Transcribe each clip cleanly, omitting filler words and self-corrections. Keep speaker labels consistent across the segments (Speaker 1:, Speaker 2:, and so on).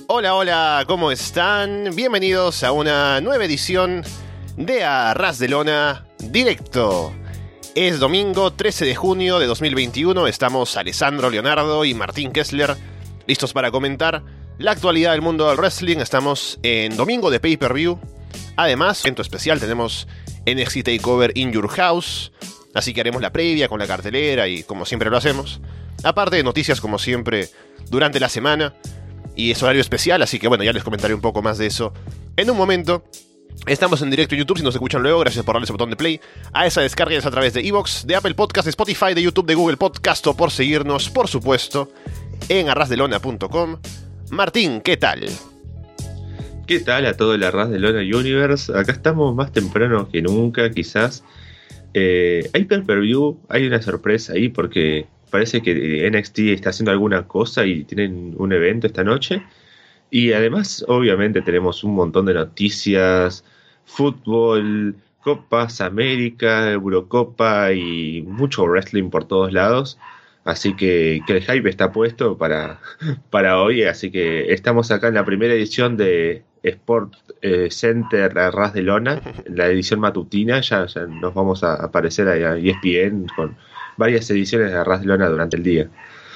Speaker 1: Hola, hola, ¿cómo están? Bienvenidos a una nueva edición de A Ras de Lona Directo. Es domingo 13 de junio de 2021, estamos Alessandro Leonardo y Martín Kessler listos para comentar la actualidad del mundo del wrestling. Estamos en domingo de pay-per-view. Además, evento especial, tenemos NXT TakeOver in Your House, así que haremos la previa con la cartelera y como siempre lo hacemos. Aparte de noticias como siempre durante la semana. Y es horario especial, así que bueno, ya les comentaré un poco más de eso en un momento. Estamos en directo en YouTube, si nos escuchan luego, gracias por darle ese botón de play. A esa descarga es a través de iVoox, de Apple Podcast, de Spotify, de YouTube, de Google Podcast, o por seguirnos, por supuesto, en arrasdelona.com. Martín, ¿qué tal?
Speaker 2: ¿Qué tal a todo el Arras de Lona Universe? Acá estamos más temprano que nunca, quizás. Hay pay-per-view, hay una sorpresa ahí porque parece que NXT está haciendo alguna cosa y tienen un evento esta noche. Y además, obviamente, tenemos un montón de noticias, fútbol, Copas América, Eurocopa y mucho wrestling por todos lados. Así que el hype está puesto para hoy. Así que estamos acá en la primera edición de Sport Center Arras de Lona, la edición matutina. Ya nos vamos a aparecer a ESPN con varias ediciones de Arras de Lona durante el día.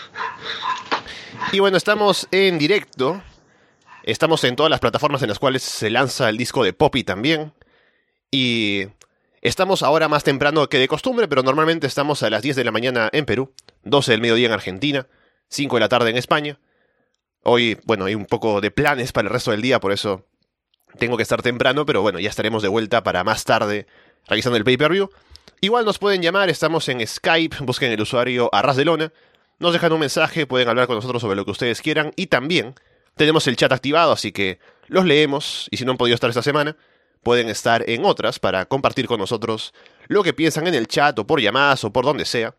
Speaker 1: Y bueno, estamos en directo. Estamos en todas las plataformas en las cuales se lanza el disco de Poppy también. Y estamos ahora más temprano que de costumbre, pero normalmente estamos a las 10 de la mañana en Perú, 12 del mediodía en Argentina, 5 de la tarde en España. Hoy, bueno, hay un poco de planes para el resto del día, por eso tengo que estar temprano, pero bueno, ya estaremos de vuelta para más tarde realizando el pay-per-view. Igual nos pueden llamar, estamos en Skype, busquen el usuario Arras de Lona, nos dejan un mensaje, pueden hablar con nosotros sobre lo que ustedes quieran, y también tenemos el chat activado, así que los leemos, y si no han podido estar esta semana, pueden estar en otras para compartir con nosotros lo que piensan en el chat, o por llamadas, o por donde sea.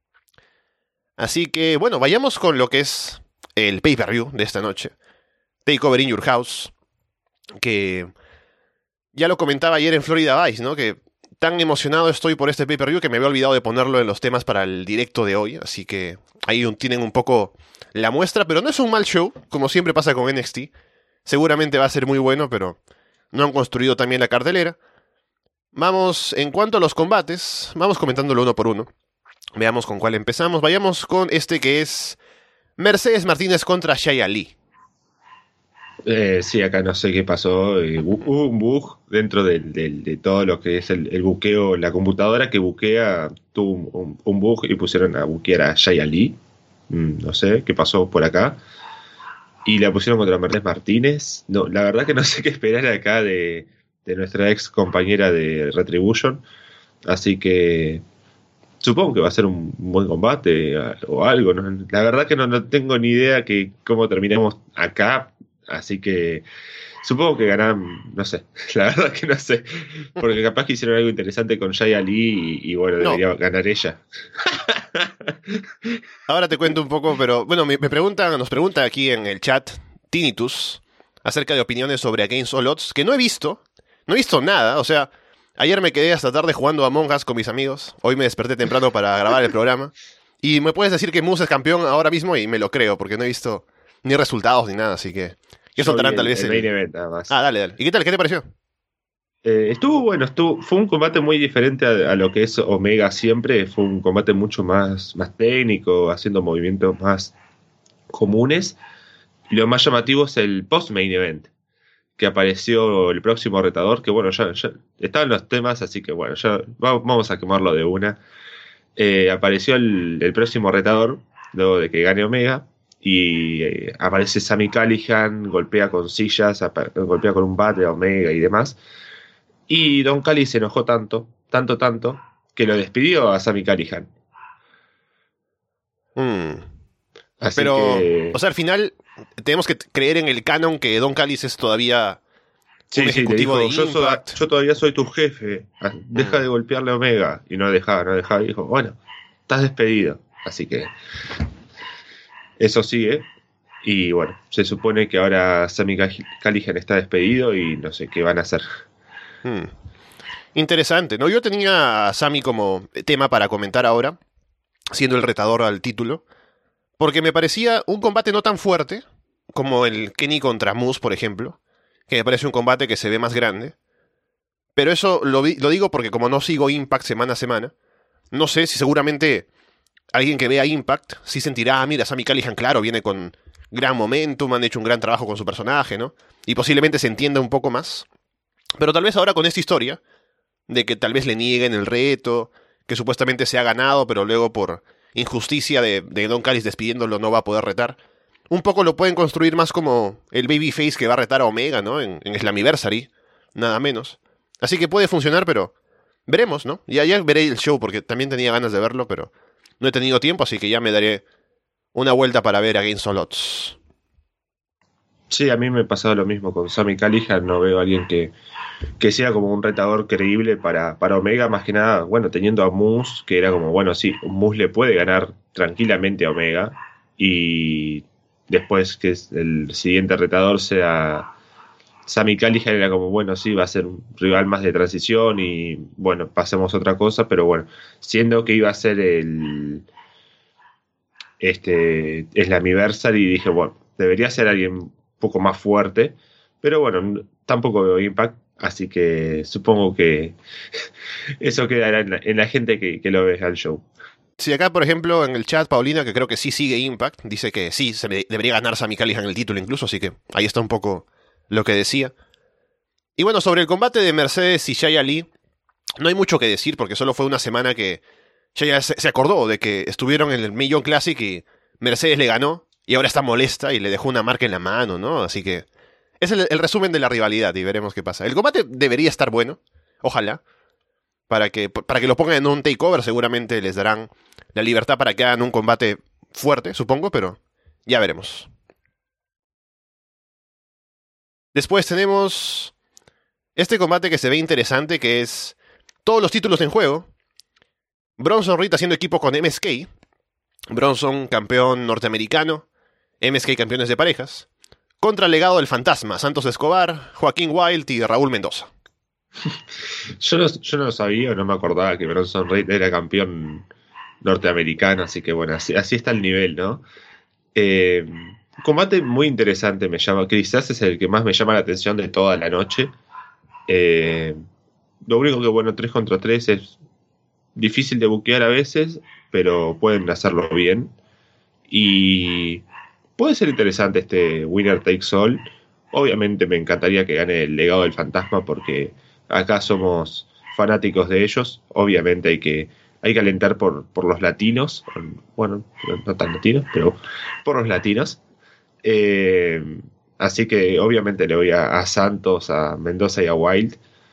Speaker 1: Así que, bueno, vayamos con lo que es el pay-per-view de esta noche. TakeOver in Your House, que ya lo comentaba ayer en Florida Vice, ¿no? Que tan emocionado estoy por este pay-per-view que me había olvidado de ponerlo en los temas para el directo de hoy, así que ahí tienen un poco la muestra, pero no es un mal show, como siempre pasa con NXT. Seguramente va a ser muy bueno, pero no han construido también la cartelera. Vamos, en cuanto a los combates, vamos comentándolo uno por uno. Veamos con cuál empezamos. Vayamos con este que es Mercedes Martínez contra Xia Li.
Speaker 2: Sí, acá no sé qué pasó. Hubo un bug dentro de todo lo que es el buqueo. La computadora que buquea tuvo un bug y pusieron a buquear a Xia Li. No sé qué pasó por acá. Y la pusieron contra Mercedes Martínez. No, la verdad que no sé qué esperar acá de nuestra ex compañera de Retribution. Así que supongo que va a ser un buen combate o algo, ¿no? La verdad que no tengo ni idea que cómo terminemos acá. Así que supongo que ganarán, no sé, la verdad que no sé, porque capaz que hicieron algo interesante con Xia Li y bueno, debería ganar ella.
Speaker 1: Ahora te cuento un poco, pero bueno, nos pregunta aquí en el chat Tinnitus acerca de opiniones sobre Against All Odds, que no he visto nada, o sea, ayer me quedé hasta tarde jugando a Among Us con mis amigos, hoy me desperté temprano para grabar el programa, y me puedes decir que Moose es campeón ahora mismo y me lo creo, porque no he visto ni resultados ni nada, así que ya soltarán tal vez
Speaker 2: el main event nada más.
Speaker 1: Ah, dale. ¿Y qué tal? ¿Qué te pareció?
Speaker 2: Estuvo bueno, fue un combate muy diferente a lo que es Omega siempre, fue un combate mucho más técnico, haciendo movimientos más comunes. Y lo más llamativo es el post-main event, que apareció el próximo retador, que bueno, ya estaban los temas, así que bueno, ya vamos a quemarlo de una. Apareció el próximo retador, luego de que gane Omega. Y aparece Sami Callihan, golpea con sillas, golpea con un bate a Omega y demás. Y Don Callis se enojó tanto, que lo despidió a Sami Callihan. Así
Speaker 1: pero,
Speaker 2: que...
Speaker 1: o sea, al final tenemos que creer en el canon que Don Callis es todavía un ejecutivo
Speaker 2: dijo,
Speaker 1: de Impact.
Speaker 2: yo todavía soy tu jefe, deja de golpearle a Omega. Y no dejaba, y dijo, bueno, estás despedido. Así que eso sigue. Y bueno, se supone que ahora Sami Callihan está despedido y no sé qué van a hacer.
Speaker 1: Interesante, ¿no? Yo tenía a Sami como tema para comentar ahora, siendo el retador al título, porque me parecía un combate no tan fuerte, como el Kenny contra Moose, por ejemplo, que me parece un combate que se ve más grande. Pero eso lo digo porque como no sigo Impact semana a semana, no sé si seguramente alguien que vea Impact sí sentirá, mira, Sami Callihan, claro, viene con gran momentum, han hecho un gran trabajo con su personaje, ¿no? Y posiblemente se entienda un poco más. Pero tal vez ahora con esta historia, de que tal vez le nieguen el reto, que supuestamente se ha ganado, pero luego por injusticia de Don Callis despidiéndolo no va a poder retar, un poco lo pueden construir más como el babyface que va a retar a Omega, ¿no? En Slammiversary, nada menos. Así que puede funcionar, pero veremos, ¿no? Ya veré el show, porque también tenía ganas de verlo, pero no he tenido tiempo, así que ya me daré una vuelta para ver Against All Odds.
Speaker 2: Sí, a mí me ha pasado lo mismo con Sami Callihan. No veo a alguien que sea como un retador creíble para Omega, más que nada, bueno, teniendo a Moose, que era como, bueno, sí, Moose le puede ganar tranquilamente a Omega, y después que el siguiente retador sea Sami Callihan, era como, bueno, sí, va a ser un rival más de transición y, bueno, pasemos a otra cosa, pero bueno, siendo que iba a ser Slammiversary, y dije, bueno, debería ser alguien un poco más fuerte, pero bueno, tampoco veo Impact, así que supongo que eso quedará en la gente que lo ve al show.
Speaker 1: Si acá, por ejemplo, en el chat, Paulina, que creo que sí sigue Impact, dice que sí, debería ganar Sami Callihan el título incluso, así que ahí está un poco lo que decía. Y bueno, sobre el combate de Mercedes y Xia Li, no hay mucho que decir porque solo fue una semana que Xia se acordó de que estuvieron en el Million Classic y Mercedes le ganó y ahora está molesta y le dejó una marca en la mano, ¿no? Así que es el resumen de la rivalidad y veremos qué pasa. El combate debería estar bueno, ojalá, para que lo pongan en un takeover, seguramente les darán la libertad para que hagan un combate fuerte, supongo, pero ya veremos. Después tenemos este combate que se ve interesante, que es todos los títulos en juego. Bronson Reed haciendo equipo con MSK. Bronson, campeón norteamericano. MSK, campeones de parejas. Contra el legado del fantasma, Santos Escobar, Joaquín Wilde y Raúl Mendoza.
Speaker 2: Yo no sabía, no me acordaba que Bronson Reed era campeón norteamericano, así que bueno, así está el nivel, ¿no? Combate muy interesante, me llama, quizás es el que más me llama la atención de toda la noche. Lo único que, bueno, 3 contra 3 es difícil de buquear a veces, pero pueden hacerlo bien. Y puede ser interesante este Winner Takes All. Obviamente me encantaría que gane el legado del fantasma porque acá somos fanáticos de ellos. Obviamente hay que alentar por los latinos. Bueno, no tan latinos, pero por los latinos. Así que obviamente le voy a Santos, a Mendoza y a Wild.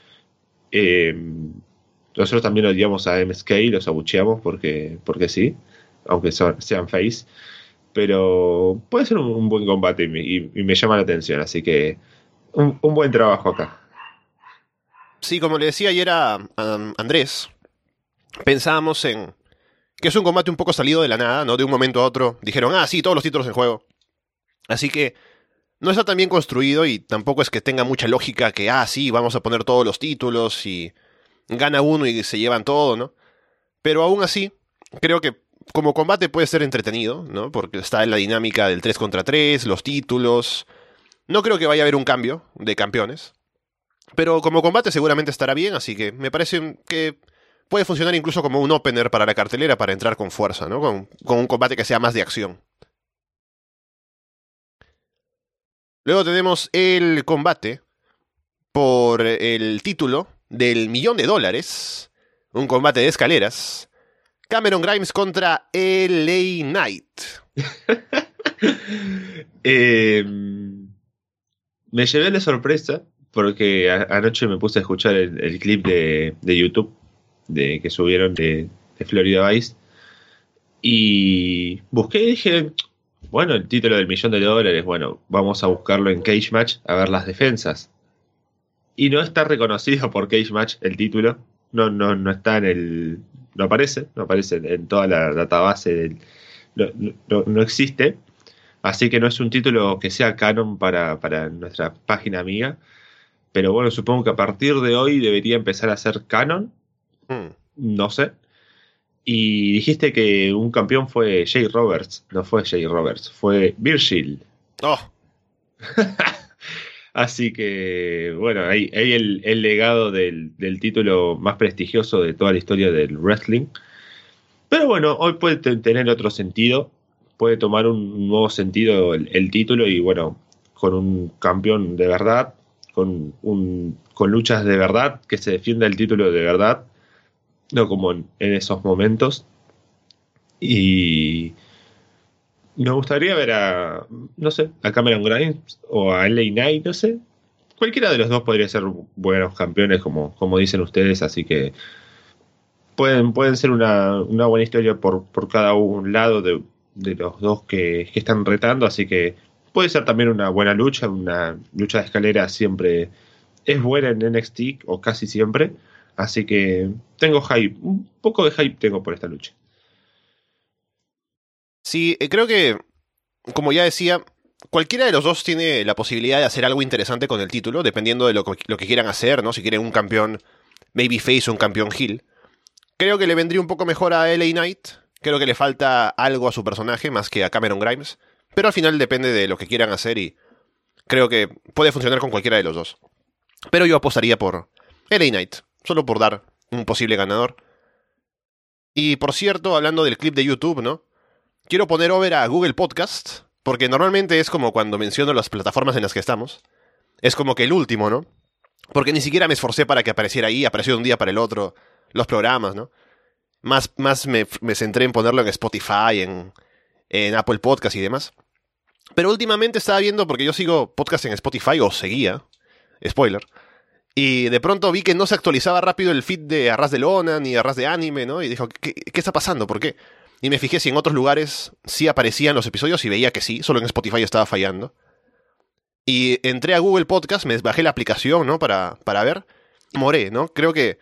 Speaker 2: Nosotros también odiamos a MSK, los abucheamos porque sí, aunque sean face. Pero puede ser un buen combate y me llama la atención, así que un buen trabajo acá.
Speaker 1: Sí, como le decía ayer a Andrés, pensábamos en que es un combate un poco salido de la nada, ¿no? De un momento a otro dijeron, sí, todos los títulos en juego. Así que no está tan bien construido y tampoco es que tenga mucha lógica que, sí, vamos a poner todos los títulos y gana uno y se llevan todo, ¿no? Pero aún así, creo que como combate puede ser entretenido, ¿no? Porque está en la dinámica del 3 contra 3, los títulos. No creo que vaya a haber un cambio de campeones. Pero como combate seguramente estará bien, así que me parece que puede funcionar incluso como un opener para la cartelera para entrar con fuerza, ¿no? Con un combate que sea más de acción. Luego tenemos el combate por el título del $1.000.000. Un combate de escaleras. Cameron Grimes contra LA Knight.
Speaker 2: Me llevé la sorpresa porque anoche me puse a escuchar el clip de YouTube que subieron de Florida Vice y busqué y dije, bueno, el título del $1.000.000, bueno, vamos a buscarlo en Cage Match a ver las defensas. Y no está reconocido por Cage Match el título. No está en el... No aparece en toda la database. No existe. Así que no es un título que sea canon para nuestra página amiga. Pero bueno, supongo que a partir de hoy debería empezar a ser canon. No sé. Y dijiste que un campeón fue Jay Roberts. No fue Jay Roberts, fue Virgil.
Speaker 1: Oh,
Speaker 2: Así que, bueno, ahí el legado del título más prestigioso de toda la historia del wrestling. Pero bueno, hoy puede tener otro sentido, puede tomar un nuevo sentido el título y bueno, con un campeón de verdad, con luchas de verdad, que se defienda el título de verdad, no como en esos momentos. Y me gustaría ver a, no sé, a Cameron Grimes o a LA Knight, no sé. Cualquiera de los dos podría ser buenos campeones, como dicen ustedes, así que pueden ser una buena historia por cada un lado de los dos que están retando, así que puede ser también una lucha de escalera siempre es buena en NXT, o casi siempre, así que tengo hype, un poco de hype tengo por esta lucha.
Speaker 1: Sí, creo que, como ya decía, cualquiera de los dos tiene la posibilidad de hacer algo interesante con el título, dependiendo de lo que quieran hacer, ¿no? Si quieren un campeón babyface o un campeón heel. Creo que le vendría un poco mejor a LA Knight. Creo que le falta algo a su personaje más que a Cameron Grimes. Pero al final depende de lo que quieran hacer y creo que puede funcionar con cualquiera de los dos. Pero yo apostaría por LA Knight, solo por dar un posible ganador. Y por cierto, hablando del clip de YouTube, ¿no? Quiero poner over a Google Podcast, porque normalmente es como cuando menciono las plataformas en las que estamos. Es como que el último, ¿no? Porque ni siquiera me esforcé para que apareciera ahí, apareció de un día para el otro, los programas, ¿no? Más me centré en ponerlo en Spotify, en Apple Podcast y demás. Pero últimamente estaba viendo, porque yo sigo podcast en Spotify, o seguía, spoiler, y de pronto vi que no se actualizaba rápido el feed de Arras de Lona ni Arras de Anime, ¿no? Y dijo, ¿qué está pasando? ¿Por qué? Y me fijé si en otros lugares sí aparecían los episodios y veía que sí, solo en Spotify estaba fallando. Y entré a Google Podcast, me bajé la aplicación, ¿no? Para ver. Moré, ¿no? Creo que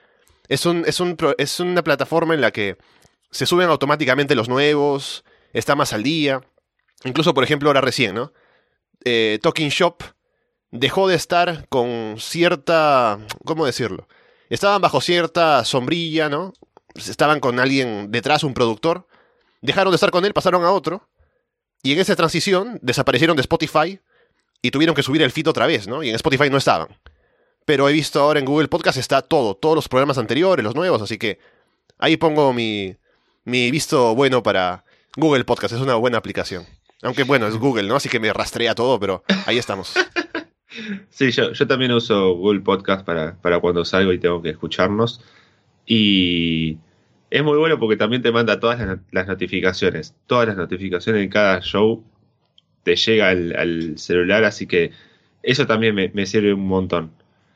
Speaker 1: es una plataforma en la que se suben automáticamente los nuevos, está más al día. Incluso, por ejemplo, ahora recién, ¿no? Talking Shop dejó de estar con cierta... ¿Cómo decirlo? Estaban bajo cierta sombrilla, ¿no? Estaban con alguien detrás, un productor. Dejaron de estar con él, pasaron a otro. Y en esa transición desaparecieron de Spotify y tuvieron que subir el feed otra vez, ¿no? Y en Spotify no estaban. Pero he visto ahora en Google Podcast está todos los programas anteriores, los nuevos, así que ahí pongo mi visto bueno para Google Podcast, es una buena aplicación. Aunque bueno, es Google, ¿no? Así que me rastrea todo, pero ahí estamos.
Speaker 2: Sí, yo también uso Google Podcast para cuando salgo y tengo que escucharnos. Y es muy bueno porque también te manda todas las notificaciones. Todas las notificaciones de cada show te llega al celular, así que eso también me sirve un montón.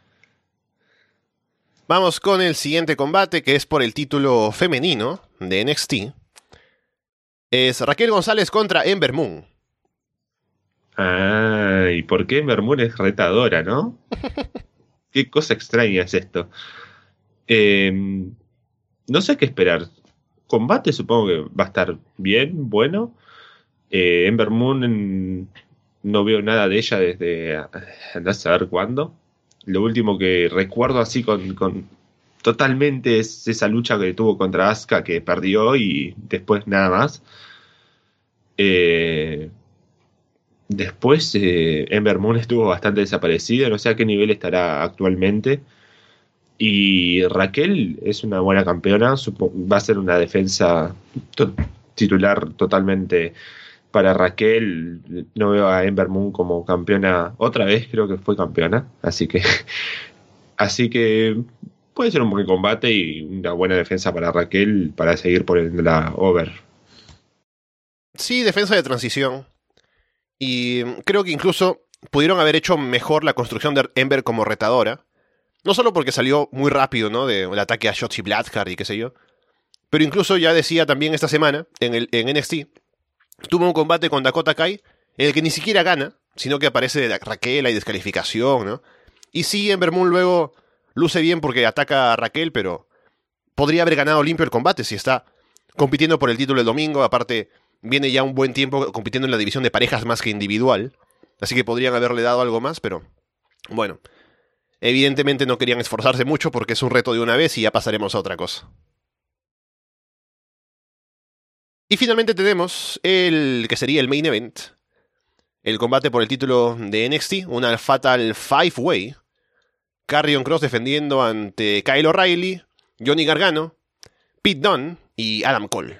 Speaker 1: Vamos con el siguiente combate, que es por el título femenino de NXT. Es Raquel González contra Ember Moon.
Speaker 2: Ah, ¿y por qué Mermún es retadora, no? Qué cosa extraña es esto. Eh, no sé qué esperar. Combate supongo que va a estar bien, bueno. Ember Moon no veo nada de ella desde andá a saber cuándo. Lo último que recuerdo así con totalmente es esa lucha que tuvo contra Asuka que perdió y después nada más. Eh, Después Ember Moon estuvo bastante desaparecida, no sé a qué nivel estará actualmente. Y Raquel es una buena campeona, va a ser una defensa titular totalmente para Raquel. No veo a Ember Moon como campeona otra vez, creo que fue campeona, así que puede ser un buen combate y una buena defensa para Raquel para seguir poniéndola over.
Speaker 1: Sí, defensa de transición. Y creo que incluso pudieron haber hecho mejor la construcción de Ember como retadora. No solo porque salió muy rápido, ¿no? Del ataque a Shotzi Blackheart y qué sé yo. Pero incluso ya decía también esta semana, en NXT, tuvo un combate con Dakota Kai, en el que ni siquiera gana, sino que aparece Raquel, hay descalificación, ¿no? Y sí, Ember Moon luego luce bien porque ataca a Raquel, pero podría haber ganado limpio el combate si está compitiendo por el título el domingo. Aparte, viene ya un buen tiempo compitiendo en la división de parejas más que individual. Así que podrían haberle dado algo más, pero bueno. Evidentemente no querían esforzarse mucho porque es un reto de una vez y ya pasaremos a otra cosa. Y finalmente tenemos el que sería el main event. el combate por el título de NXT, una Fatal 5-Way. Karrion Kross defendiendo ante Kyle O'Reilly, Johnny Gargano, Pete Dunne y Adam Cole.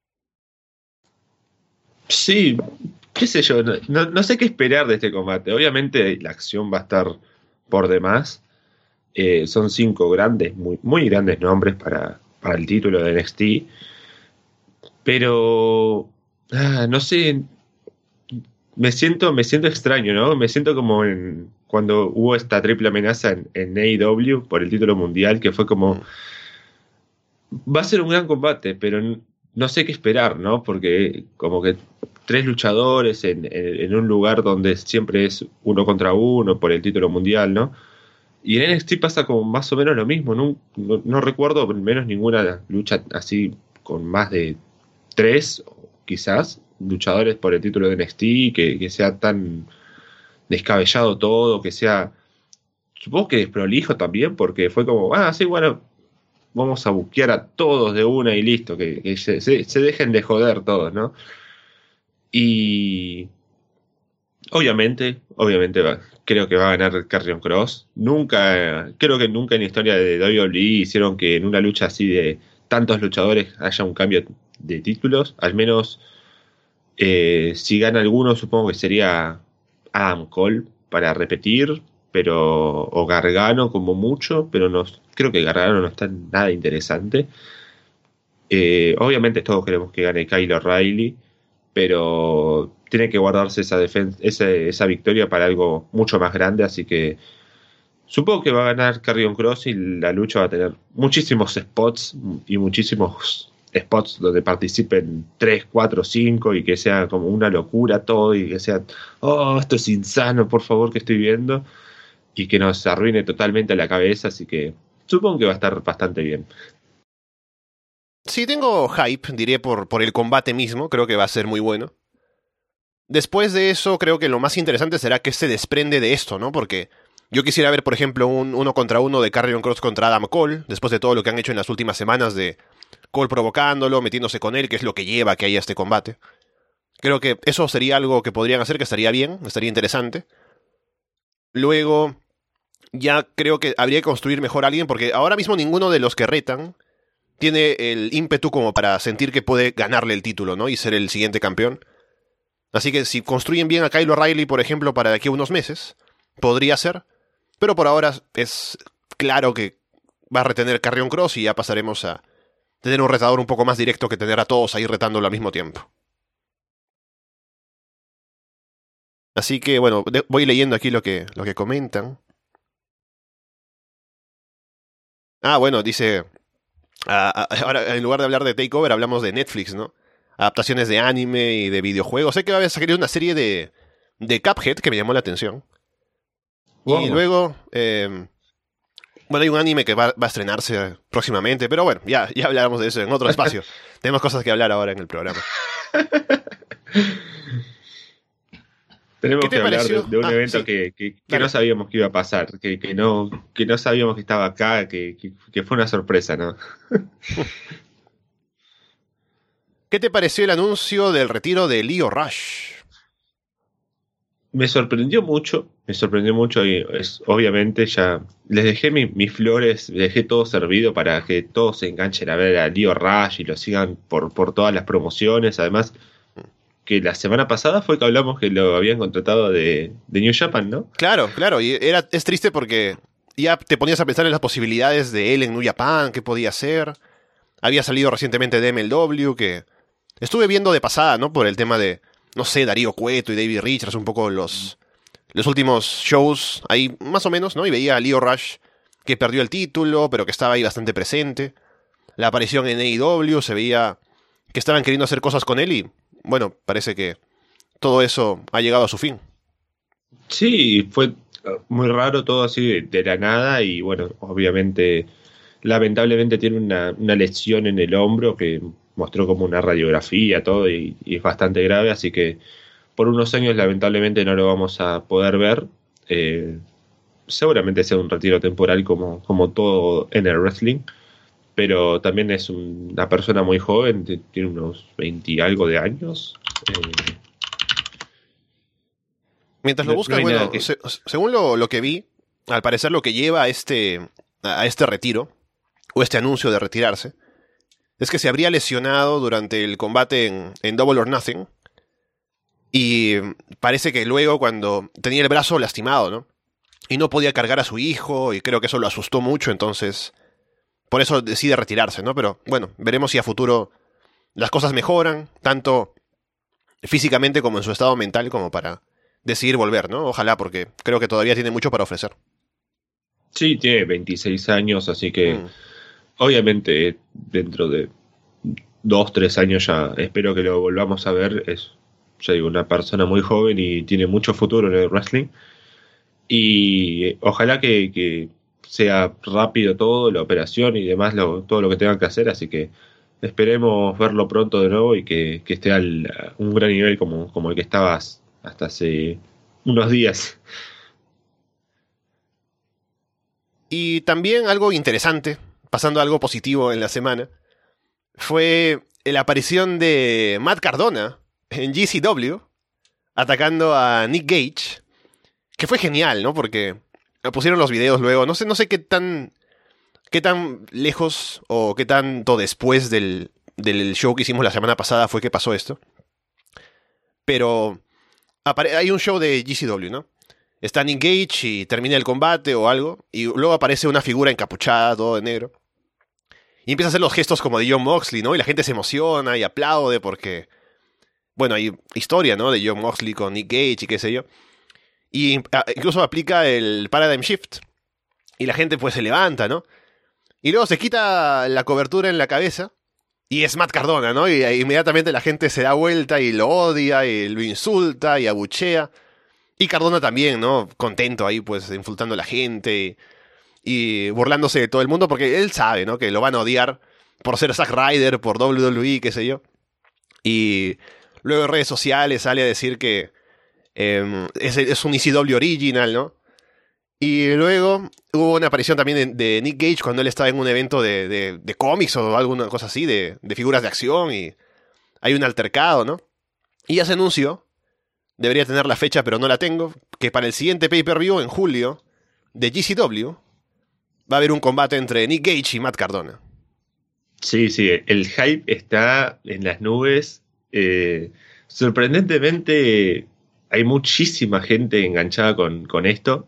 Speaker 2: Sí, qué sé yo, no sé qué esperar de este combate. Obviamente la acción va a estar por demás. Son 5 grandes, muy, muy grandes nombres para el título de NXT. Pero, no sé, me siento extraño, ¿no? Me siento como cuando hubo esta triple amenaza en AEW por el título mundial, que fue como, va a ser un gran combate, pero no sé qué esperar, ¿no? Porque como que 3 luchadores en un lugar donde siempre es uno contra uno por el título mundial, ¿no? Y en NXT pasa como más o menos lo mismo. No recuerdo al menos ninguna lucha así con más de 3, quizás, luchadores por el título de NXT, que sea tan descabellado todo, que sea, supongo que desprolijo también, porque fue como, sí, bueno, vamos a buquear a todos de una y listo, que se dejen de joder todos, ¿no? Y obviamente creo que va a ganar Karrion Kross. Creo que nunca en la historia de WWE hicieron que en una lucha así de tantos luchadores haya un cambio de títulos. Al menos si gana alguno, supongo que sería Adam Cole para repetir, o Gargano como mucho, pero no creo que Gargano no está nada interesante. Obviamente todos queremos que gane Kyle O'Reilly, pero tiene que guardarse esa victoria para algo mucho más grande, así que supongo que va a ganar Karrion Kross y la lucha va a tener muchísimos spots y muchísimos spots donde participen 3, 4, 5 y que sea como una locura todo y que sea, esto es insano, por favor, que estoy viendo, y que nos arruine totalmente la cabeza, así que supongo que va a estar bastante bien.
Speaker 1: Sí, tengo hype, diré, por el combate mismo, creo que va a ser muy bueno. Después de eso, creo que lo más interesante será que se desprende de esto, ¿no? Porque yo quisiera ver, por ejemplo, un 1 contra 1 de Karrion Kross contra Adam Cole, después de todo lo que han hecho en las últimas semanas de Cole provocándolo, metiéndose con él, que es lo que lleva a que haya este combate. Creo que eso sería algo que podrían hacer, que estaría bien, estaría interesante. Luego, ya creo que habría que construir mejor a alguien, porque ahora mismo ninguno de los que retan tiene el ímpetu como para sentir que puede ganarle el título, ¿no? Y ser el siguiente campeón. Así que si construyen bien a Kyle O'Reilly, por ejemplo, para de aquí a unos meses, podría ser. Pero por ahora es claro que va a retener Karrion Kross y ya pasaremos a tener un retador un poco más directo que tener a todos ahí retándolo al mismo tiempo. Así que, bueno, voy leyendo aquí lo que comentan. Bueno, dice... ahora, en lugar de hablar de Takeover, hablamos de Netflix, ¿no? Adaptaciones de anime y de videojuegos. Sé que va a salir una serie de Cuphead que me llamó la atención.
Speaker 2: Wow.
Speaker 1: Y luego... bueno, hay un anime que va a estrenarse próximamente, pero bueno, ya hablaremos de eso en otro espacio. Tenemos cosas que hablar ahora en el programa.
Speaker 2: Tenemos
Speaker 1: ¿Qué
Speaker 2: que
Speaker 1: te
Speaker 2: hablar
Speaker 1: pareció?
Speaker 2: de un evento
Speaker 1: Sí,
Speaker 2: que
Speaker 1: dale.
Speaker 2: no sabíamos que iba a pasar, que no sabíamos que estaba acá, que fue una sorpresa, ¿no?
Speaker 1: ¿Qué te pareció el anuncio del retiro de Lio Rush?
Speaker 2: Me sorprendió mucho y obviamente ya les dejé mis flores, les dejé todo servido para que todos se enganchen a ver a Lio Rush y lo sigan por todas las promociones. Además, que la semana pasada fue que hablamos que lo habían contratado de New Japan, ¿no?
Speaker 1: Claro, y es triste porque ya te ponías a pensar en las posibilidades de él en New Japan, qué podía hacer. Había salido recientemente de MLW, que estuve viendo de pasada, ¿no? Por el tema de, no sé, Darío Cueto y David Richards, un poco los últimos shows, ahí más o menos, ¿no? Y veía a Lio Rush, que perdió el título, pero que estaba ahí bastante presente. La aparición en AEW, se veía que estaban queriendo hacer cosas con él y, bueno, parece que todo eso ha llegado a su fin.
Speaker 2: Sí, fue muy raro todo así de la nada y bueno, obviamente, lamentablemente tiene una lesión en el hombro que mostró como una radiografía, todo y es bastante grave, así que por unos años lamentablemente no lo vamos a poder ver. Eh, Seguramente sea un retiro temporal como todo en el wrestling, pero también es una persona muy joven, tiene unos 20 y algo de años.
Speaker 1: Mientras lo
Speaker 2: No, no
Speaker 1: buscas,
Speaker 2: hay nada
Speaker 1: bueno,
Speaker 2: que...
Speaker 1: según lo que vi, al parecer lo que lleva a este retiro, o este anuncio de retirarse, es que se habría lesionado durante el combate en Double or Nothing, y parece que luego cuando tenía el brazo lastimado, ¿no? Y no podía cargar a su hijo, y creo que eso lo asustó mucho, entonces por eso decide retirarse, ¿no? Pero bueno, veremos si a futuro las cosas mejoran, tanto físicamente como en su estado mental, como para decidir volver, ¿no? Ojalá, porque creo que todavía tiene mucho para ofrecer.
Speaker 2: Sí, tiene 26 años, así que
Speaker 1: Mm.
Speaker 2: obviamente dentro de 2, 3 años ya espero que lo volvamos a ver. Es, ya digo, una persona muy joven y tiene mucho futuro en el wrestling. Y ojalá que sea rápido todo, la operación y demás, todo lo que tengan que hacer. Así que esperemos verlo pronto de nuevo y que esté a un gran nivel como el que estabas hasta hace unos días.
Speaker 1: Y también algo interesante, pasando a algo positivo en la semana, fue la aparición de Matt Cardona en GCW, atacando a Nick Gage, que fue genial, ¿no? Porque pusieron los videos luego, no sé qué tan lejos o qué tanto después del show que hicimos la semana pasada fue que pasó esto, pero hay un show de GCW, ¿no? Está Nick Gage y termina el combate o algo, y luego aparece una figura encapuchada, todo de negro, y empieza a hacer los gestos como de Jon Moxley, ¿no? Y la gente se emociona y aplaude porque, bueno, hay historia, ¿no? De Jon Moxley con Nick Gage y qué sé yo. Y incluso aplica el Paradigm Shift. Y la gente pues se levanta, ¿no? Y luego se quita la cobertura en la cabeza. Y es Matt Cardona, ¿no? Y inmediatamente la gente se da vuelta y lo odia y lo insulta y abuchea. Y Cardona también, ¿no? Contento ahí pues insultando a la gente y burlándose de todo el mundo porque él sabe, ¿no? Que lo van a odiar por ser Zack Ryder, por WWE, qué sé yo. Y luego en redes sociales sale a decir que es un ECW original, ¿no? Y luego hubo una aparición también de Nick Gage cuando él estaba en un evento de cómics o alguna cosa así, de figuras de acción, y hay un altercado, ¿no? Y ya se anunció, debería tener la fecha pero no la tengo, que para el siguiente pay-per-view en julio de GCW va a haber un combate entre Nick Gage y Matt Cardona.
Speaker 2: Sí, sí, el hype está en las nubes. Sorprendentemente, hay muchísima gente enganchada con esto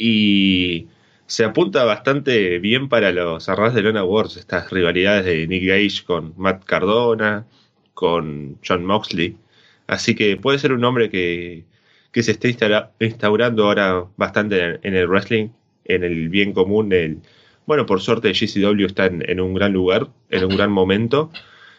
Speaker 2: y se apunta bastante bien para los Arras de Lona Wars, estas rivalidades de Nick Gage con Matt Cardona, con Jon Moxley. Así que puede ser un nombre que se esté instaurando ahora bastante en el wrestling, en el bien común. Bueno, por suerte GCW está en un gran lugar, en un gran momento.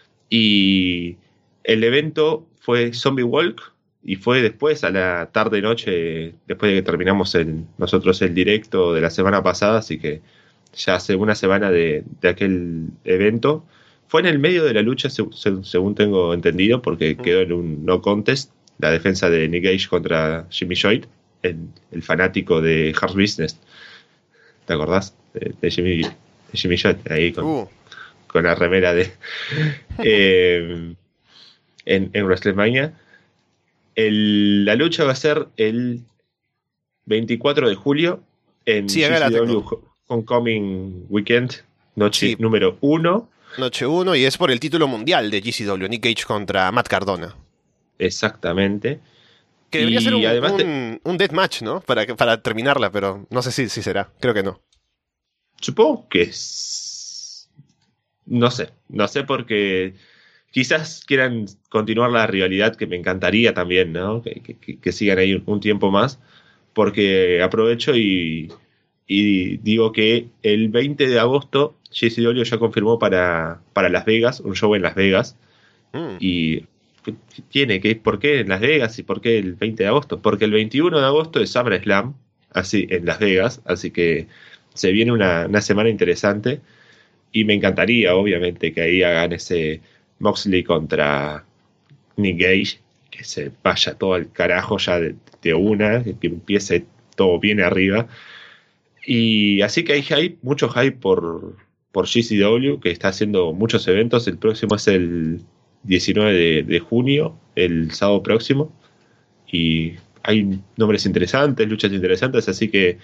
Speaker 2: Y el evento fue Zombie Walk y fue después, a la tarde-noche, después de que terminamos nosotros el directo de la semana pasada, así que ya hace una semana de aquel evento. Fue en el medio de la lucha, según tengo entendido, porque quedó en un no contest, la defensa de Nick Gage contra Jimmy Lloyd, el fanático de Hard Business. ¿Te acordás? De Jimmy Lloyd, ahí con la remera de en WrestleMania. La lucha va a ser el 24 de julio en
Speaker 1: Sí, acá la
Speaker 2: GCW
Speaker 1: tengo.
Speaker 2: Homecoming Weekend, noche
Speaker 1: Sí,
Speaker 2: número 1.
Speaker 1: noche uno, y es por el título mundial de GCW, Nick Gage contra Matt Cardona.
Speaker 2: Exactamente.
Speaker 1: Que debería ser
Speaker 2: Y
Speaker 1: un,
Speaker 2: además
Speaker 1: un, un deathmatch, ¿no? Para terminarla, pero no sé si será. Creo que no.
Speaker 2: supongo que no sé porque quizás quieran continuar la rivalidad, que me encantaría también, ¿no? Que sigan ahí un tiempo más, porque aprovecho y digo que el 20 de agosto JCW ya confirmó para Las Vegas, un show en Las Vegas,
Speaker 1: Mm.
Speaker 2: y ¿por qué en Las Vegas y por qué el 20 de agosto? Porque el 21 de agosto es SummerSlam, así, en Las Vegas, así que se viene una semana interesante y me encantaría, obviamente, que ahí hagan ese Moxley contra Nick Gage, que se vaya todo al carajo ya de una, que empiece todo bien arriba. Y así que hay hype, mucho hype por GCW, que está haciendo muchos eventos. El próximo es el 19 de junio, el sábado próximo. Y hay nombres interesantes, luchas interesantes, así que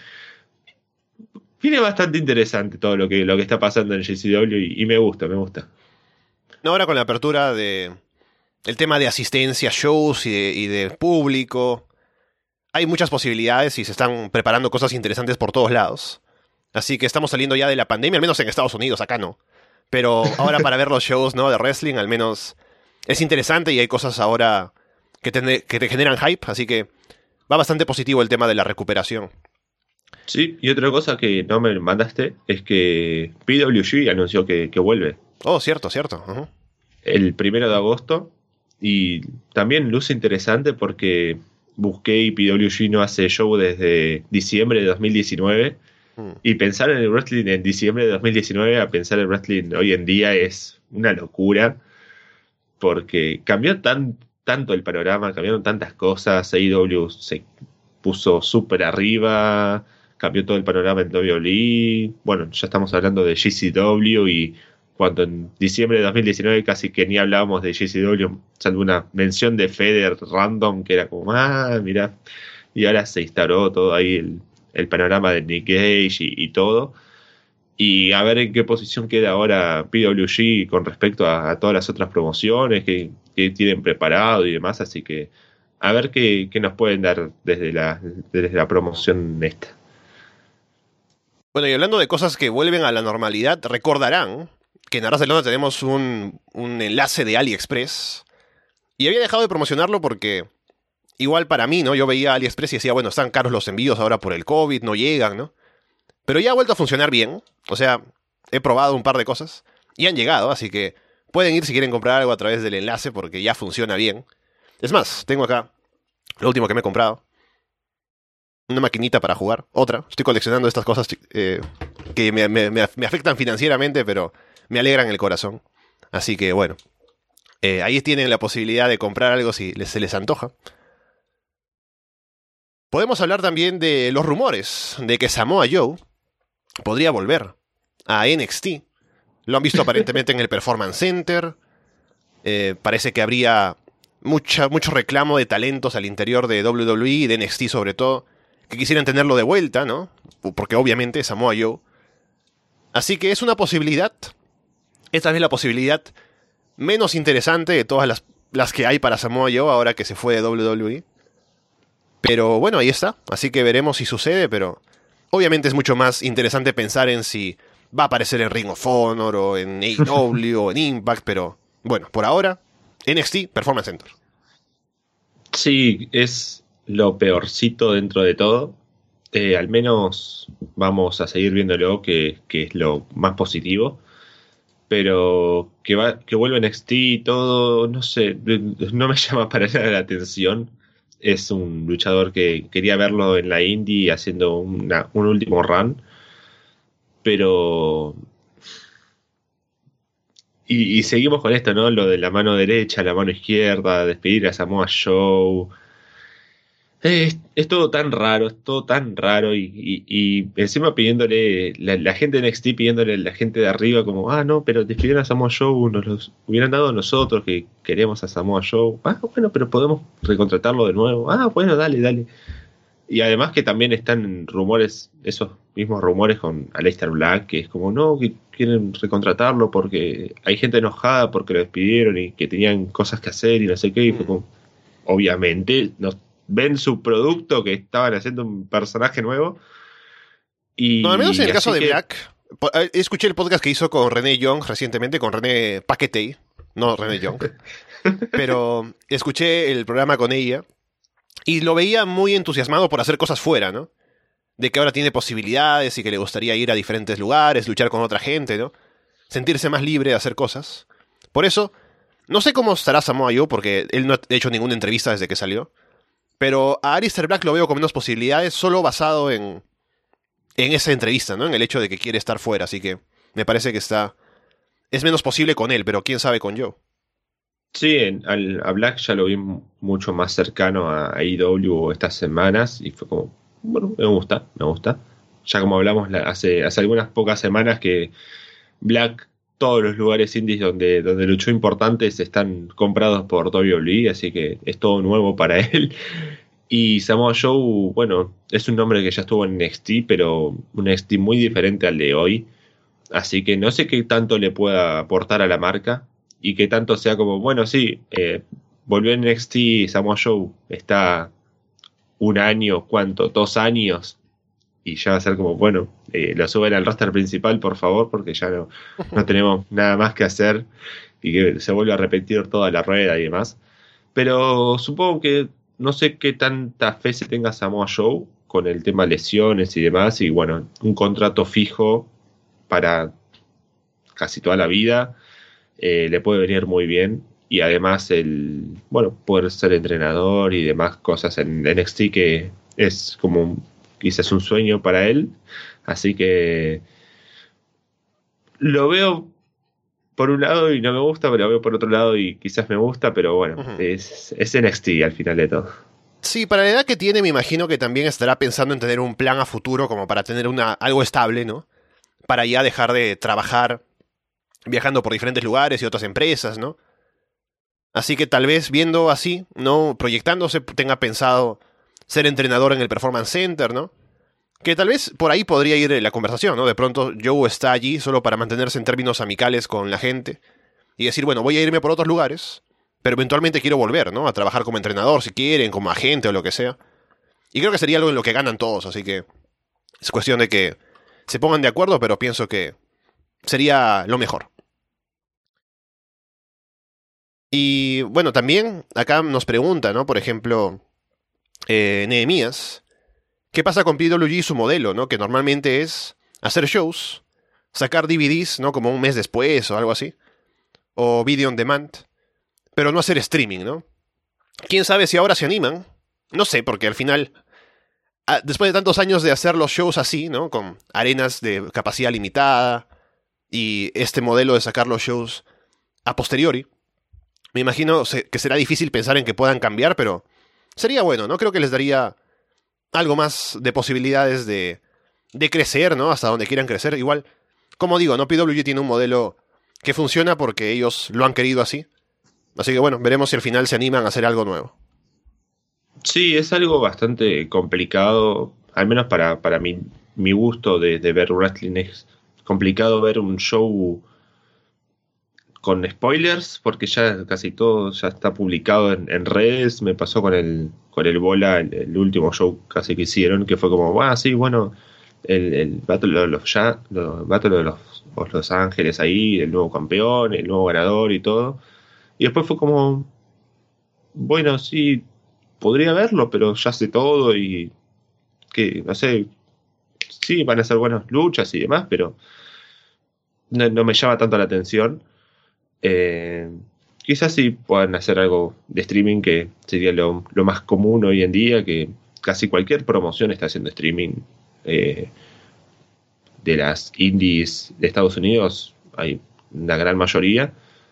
Speaker 2: viene bastante interesante todo lo que está pasando en GCW y me gusta, me gusta.
Speaker 1: Ahora con la apertura de el tema de asistencia a shows y de público, hay muchas posibilidades y se están preparando cosas interesantes por todos lados. Así que estamos saliendo ya de la pandemia, al menos en Estados Unidos, acá no. Pero ahora para ver los shows, ¿no?, de wrestling, al menos es interesante y hay cosas ahora que te generan hype, así que va bastante positivo el tema de la recuperación.
Speaker 2: Sí, y otra cosa que no me mandaste es que PWG anunció que vuelve
Speaker 1: Oh, cierto, cierto. Ujú.
Speaker 2: el 1 de agosto y también luce interesante porque busqué y PWG no hace show desde diciembre de 2019
Speaker 1: Mm.
Speaker 2: y pensar en el wrestling en diciembre de 2019 a pensar en el wrestling hoy en día es una locura porque cambió tanto el panorama, cambiaron tantas cosas, AEW se puso súper arriba, cambió todo el panorama en WWE, bueno, ya estamos hablando de GCW y cuando en diciembre de 2019 casi que ni hablábamos de GCW, salvo una mención de Feder random que era como, mira, y ahora se instauró todo ahí el panorama de Nick Gage y todo. Y a ver en qué posición queda ahora PWG con respecto a todas las otras promociones que tienen preparado y demás. Así que a ver qué nos pueden dar desde la promoción esta.
Speaker 1: Bueno, y hablando de cosas que vuelven a la normalidad, recordarán que en Arras de Lona tenemos un enlace de AliExpress. Y había dejado de promocionarlo porque, igual para mí, ¿no? Yo veía AliExpress y decía, bueno, están caros los envíos ahora por el COVID, no llegan, ¿no? Pero ya ha vuelto a funcionar bien. O sea, he probado un par de cosas y han llegado, así que pueden ir si quieren comprar algo a través del enlace porque ya funciona bien. Es más, tengo acá lo último que me he comprado. Una maquinita para jugar, otra. Estoy coleccionando estas cosas que me afectan financieramente, pero me alegran el corazón. Así que bueno, ahí tienen la posibilidad de comprar algo si se les antoja. Podemos hablar también de los rumores de que Samoa Joe podría volver a NXT. Lo han visto aparentemente en el Performance Center. Parece que habría mucho reclamo de talentos al interior de WWE y de NXT sobre todo, que quisieran tenerlo de vuelta, ¿no? Porque obviamente es Samoa Joe. Así que es una posibilidad. Esta es la posibilidad menos interesante de todas las que hay para Samoa Joe ahora que se fue de WWE. Pero bueno, ahí está. Así que veremos si sucede, pero obviamente es mucho más interesante pensar en si va a aparecer en Ring of Honor o en AEW o en Impact, pero bueno, por ahora, NXT Performance Center.
Speaker 2: Sí, es lo peorcito dentro de todo. Al menos vamos a seguir viéndolo, que es lo más positivo. Pero que vuelva NXT y todo, no sé, no me llama para nada la atención. Es un luchador que quería verlo en la indie haciendo un último run. Pero... Y seguimos con esto, ¿no? Lo de la mano derecha, la mano izquierda, despedir a Samoa Joe. Es todo tan raro, es todo tan raro y encima pidiéndole, la gente de NXT pidiéndole a la gente de arriba como, no, pero despidieron a Samoa Joe, nos los hubieran dado a nosotros que queremos a Samoa Joe. Bueno, pero podemos recontratarlo de nuevo. Bueno, dale. Y además que también están rumores, esos mismos rumores con Aleister Black, que es como, no, que quieren recontratarlo porque hay gente enojada porque lo despidieron y que tenían cosas que hacer y no sé qué, y fue como, obviamente, nos ven su producto que estaban haciendo un personaje nuevo.
Speaker 1: No, al menos en el caso de
Speaker 2: que...
Speaker 1: Black, escuché el podcast que hizo con Renee Young recientemente, con René Paquetey, no Renee Young, pero escuché el programa con ella y lo veía muy entusiasmado por hacer cosas fuera, ¿no? De que ahora tiene posibilidades y que le gustaría ir a diferentes lugares, luchar con otra gente, ¿no? Sentirse más libre de hacer cosas. Por eso, no sé cómo estará Samoa Joe, porque él no ha hecho ninguna entrevista desde que salió. Pero a Aleister Black lo veo con menos posibilidades, solo basado en esa entrevista, ¿no? En el hecho de que quiere estar fuera, así que me parece que es menos posible con él, pero quién sabe con Joe.
Speaker 2: Sí, a Black ya lo vi mucho más cercano a AEW estas semanas y fue como, bueno, me gusta. Ya como hablamos hace algunas pocas semanas que Black, todos los lugares indies donde luchó importantes están comprados por WWE, así que es todo nuevo para él. Y Samoa Joe, bueno, es un nombre que ya estuvo en NXT, pero un NXT muy diferente al de hoy. Así que no sé qué tanto le pueda aportar a la marca y qué tanto sea como, bueno, sí, volvió en NXT Samoa Joe, está un año, ¿cuánto? 2 años y ya va a ser como, bueno, lo suben al roster principal, por favor, porque ya no tenemos nada más que hacer y que se vuelve a repetir toda la rueda y demás. Pero supongo que no sé qué tanta fe se tenga Samoa Joe con el tema lesiones y demás, y bueno, un contrato fijo para casi toda la vida le puede venir muy bien. Y además bueno, poder ser entrenador y demás cosas en NXT que es como quizás un sueño para él. Así que lo veo por un lado y no me gusta, pero lo veo por otro lado y quizás me gusta, pero bueno,
Speaker 1: Ujú.
Speaker 2: es NXT al final de todo.
Speaker 1: Sí, para la edad que tiene, me imagino que también estará pensando en tener un plan a futuro como para tener algo estable, ¿no? Para ya dejar de trabajar viajando por diferentes lugares y otras empresas, ¿no? Así que tal vez viendo así, ¿no? Proyectándose, tenga pensado ser entrenador en el Performance Center, ¿no? Que tal vez por ahí podría ir la conversación, ¿no? De pronto Joe está allí solo para mantenerse en términos amicales con la gente y decir, bueno, voy a irme por otros lugares, pero eventualmente quiero volver, ¿no? A trabajar como entrenador si quieren, como agente o lo que sea. Y creo que sería algo en lo que ganan todos, así que es cuestión de que se pongan de acuerdo, pero pienso que sería lo mejor. Y bueno, también acá nos pregunta, ¿no? Por ejemplo, Nehemías, ¿qué pasa con PWG y su modelo, ¿no? Que normalmente es hacer shows, sacar DVDs, ¿no? Como un mes después o algo así, o video on demand, pero no hacer streaming, ¿no? ¿Quién sabe si ahora se animan? No sé, porque al final, después de tantos años de hacer los shows así, ¿no? Con arenas de capacidad limitada y este modelo de sacar los shows a posteriori, me imagino que será difícil pensar en que puedan cambiar, pero sería bueno, ¿no? Creo que les daría algo más de posibilidades de crecer, ¿no? Hasta donde quieran crecer. Igual, como digo, ¿no? PWG tiene un modelo que funciona porque ellos lo han querido así. Así que bueno, veremos si al final se animan a hacer algo nuevo.
Speaker 2: Sí, es algo bastante complicado, al menos para mi gusto de ver wrestling. Es complicado ver un show con spoilers, porque ya casi todo ya está publicado en redes. Me pasó con el Bola, el último show casi que hicieron, que fue como, sí, bueno, el Battle de Battle de los Ángeles ahí, el nuevo campeón, el nuevo ganador y todo. Y después fue como, bueno, sí, podría verlo, pero ya sé todo y que, no sé, sí, van a ser buenas luchas y demás, pero no me llama tanto la atención. Eh, Quizás sí puedan hacer algo de streaming que sería lo más común hoy en día, que casi cualquier promoción está haciendo streaming eh, de las indies de Estados Unidos, hay una gran mayoría.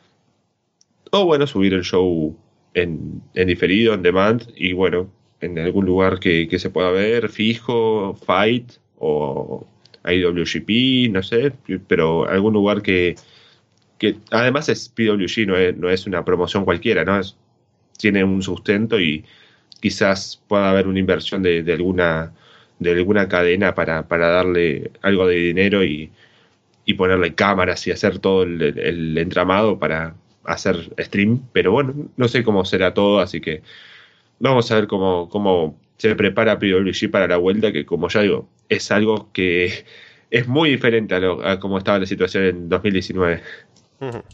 Speaker 2: O bueno, subir el show en diferido, en demand, y bueno, en algún lugar que se pueda ver, fijo, Fight o IWGP, no sé, pero algún lugar que además es PWG, no es una promoción cualquiera, ¿no? Tiene un sustento y quizás pueda haber una inversión de alguna cadena para darle algo de dinero y ponerle cámaras y hacer todo el entramado para hacer stream. Pero bueno, no sé cómo será todo, así que vamos a ver cómo se prepara PWG para la vuelta, que como ya digo, es algo que es muy diferente a cómo estaba la situación en 2019.
Speaker 1: Ujú.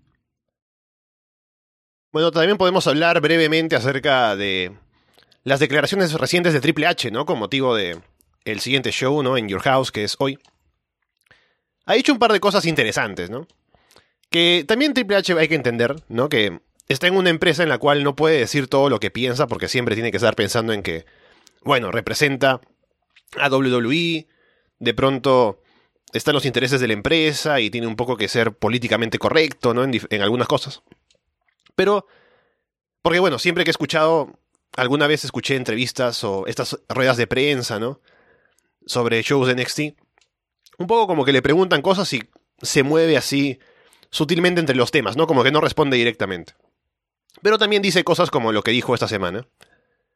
Speaker 1: Bueno, también podemos hablar brevemente acerca de las declaraciones recientes de Triple H, ¿no? Con motivo de el siguiente show, ¿no? En Your House, que es hoy. Ha dicho un par de cosas interesantes, ¿no? Que también Triple H hay que entender, ¿no? Que está en una empresa en la cual no puede decir todo lo que piensa porque siempre tiene que estar pensando en que, bueno, representa a WWE, de pronto están los intereses de la empresa y tiene un poco que ser políticamente correcto, ¿no? En algunas cosas. Pero, porque bueno, siempre que he escuchado, alguna vez escuché entrevistas o estas ruedas de prensa, ¿no? Sobre shows de NXT, un poco como que le preguntan cosas y se mueve así sutilmente entre los temas, ¿no? Como que no responde directamente. Pero también dice cosas como lo que dijo esta semana,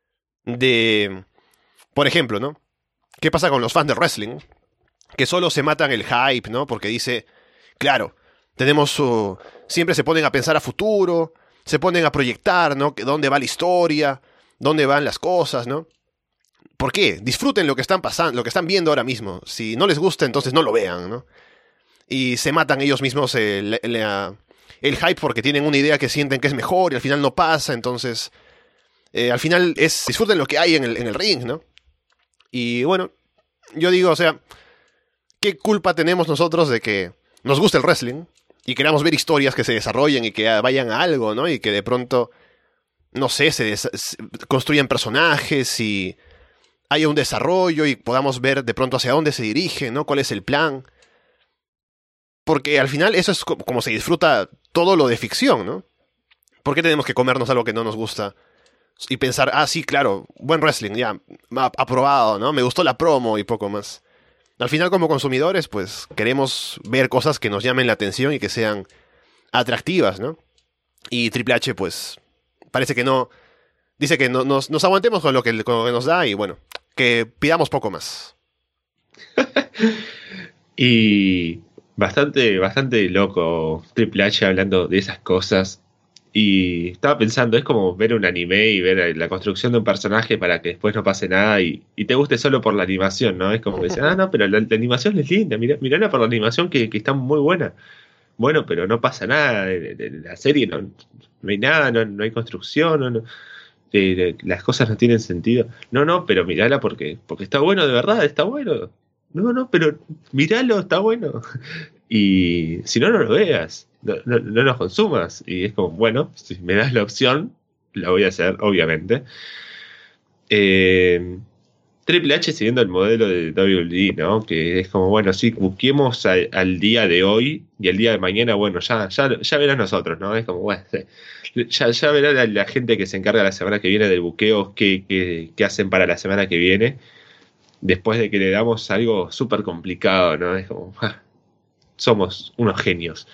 Speaker 1: de, por ejemplo, ¿no? ¿Qué pasa con los fans de wrestling? Que solo se matan el hype, ¿no? Porque dice, claro, siempre se ponen a pensar a futuro, se ponen a proyectar, ¿no? Que dónde va la historia, dónde van las cosas, ¿no? ¿Por qué? Disfruten lo que están pasando, lo que están viendo ahora mismo. Si no les gusta, entonces no lo vean, ¿no? Y se matan ellos mismos el hype porque tienen una idea que sienten que es mejor y al final no pasa, entonces al final disfruten lo que hay en el ring, ¿no? Y bueno, yo digo, o sea, ¿qué culpa tenemos nosotros de que nos guste el wrestling y queramos ver historias que se desarrollen y que vayan a algo, ¿no? Y que de pronto, no sé, se construyan personajes y haya un desarrollo y podamos ver de pronto hacia dónde se dirigen, ¿no? ¿Cuál es el plan? Porque al final eso es como se disfruta todo lo de ficción, ¿no? ¿Por qué tenemos que comernos algo que no nos gusta? Y pensar, ah, sí, claro, buen wrestling, ya, aprobado, ¿no? Me gustó la promo y poco más. Al final, como consumidores, pues queremos ver cosas que nos llamen la atención y que sean atractivas, ¿no? Y Triple H, pues, parece que no. Dice que nos aguantemos con lo que nos da y bueno, que pidamos poco más.
Speaker 2: Y bastante loco Triple H hablando de esas cosas. Y estaba pensando, es como ver un anime y ver la construcción de un personaje para que después no pase nada y te guste solo por la animación, ¿no? Es como que dicen, no, pero la animación es linda, mirala por la animación que está muy buena. Bueno, pero no pasa nada, de la serie no hay nada, no hay construcción, las cosas no tienen sentido. No, pero mirala porque está bueno, de verdad, está bueno. No, pero miralo, está bueno. Y si no, no lo veas, no lo consumas. Y es como, bueno, si me das la opción, la voy a hacer, obviamente. Triple H siguiendo el modelo de WWE, ¿no? Que es como, bueno, sí, busquemos al día de hoy y el día de mañana, bueno, ya verán nosotros, ¿no? Es como, bueno, ya verá la gente que se encarga la semana que viene del buqueo, qué hacen para la semana que viene, después de que le damos algo súper complicado, ¿no? Es como, somos unos genios.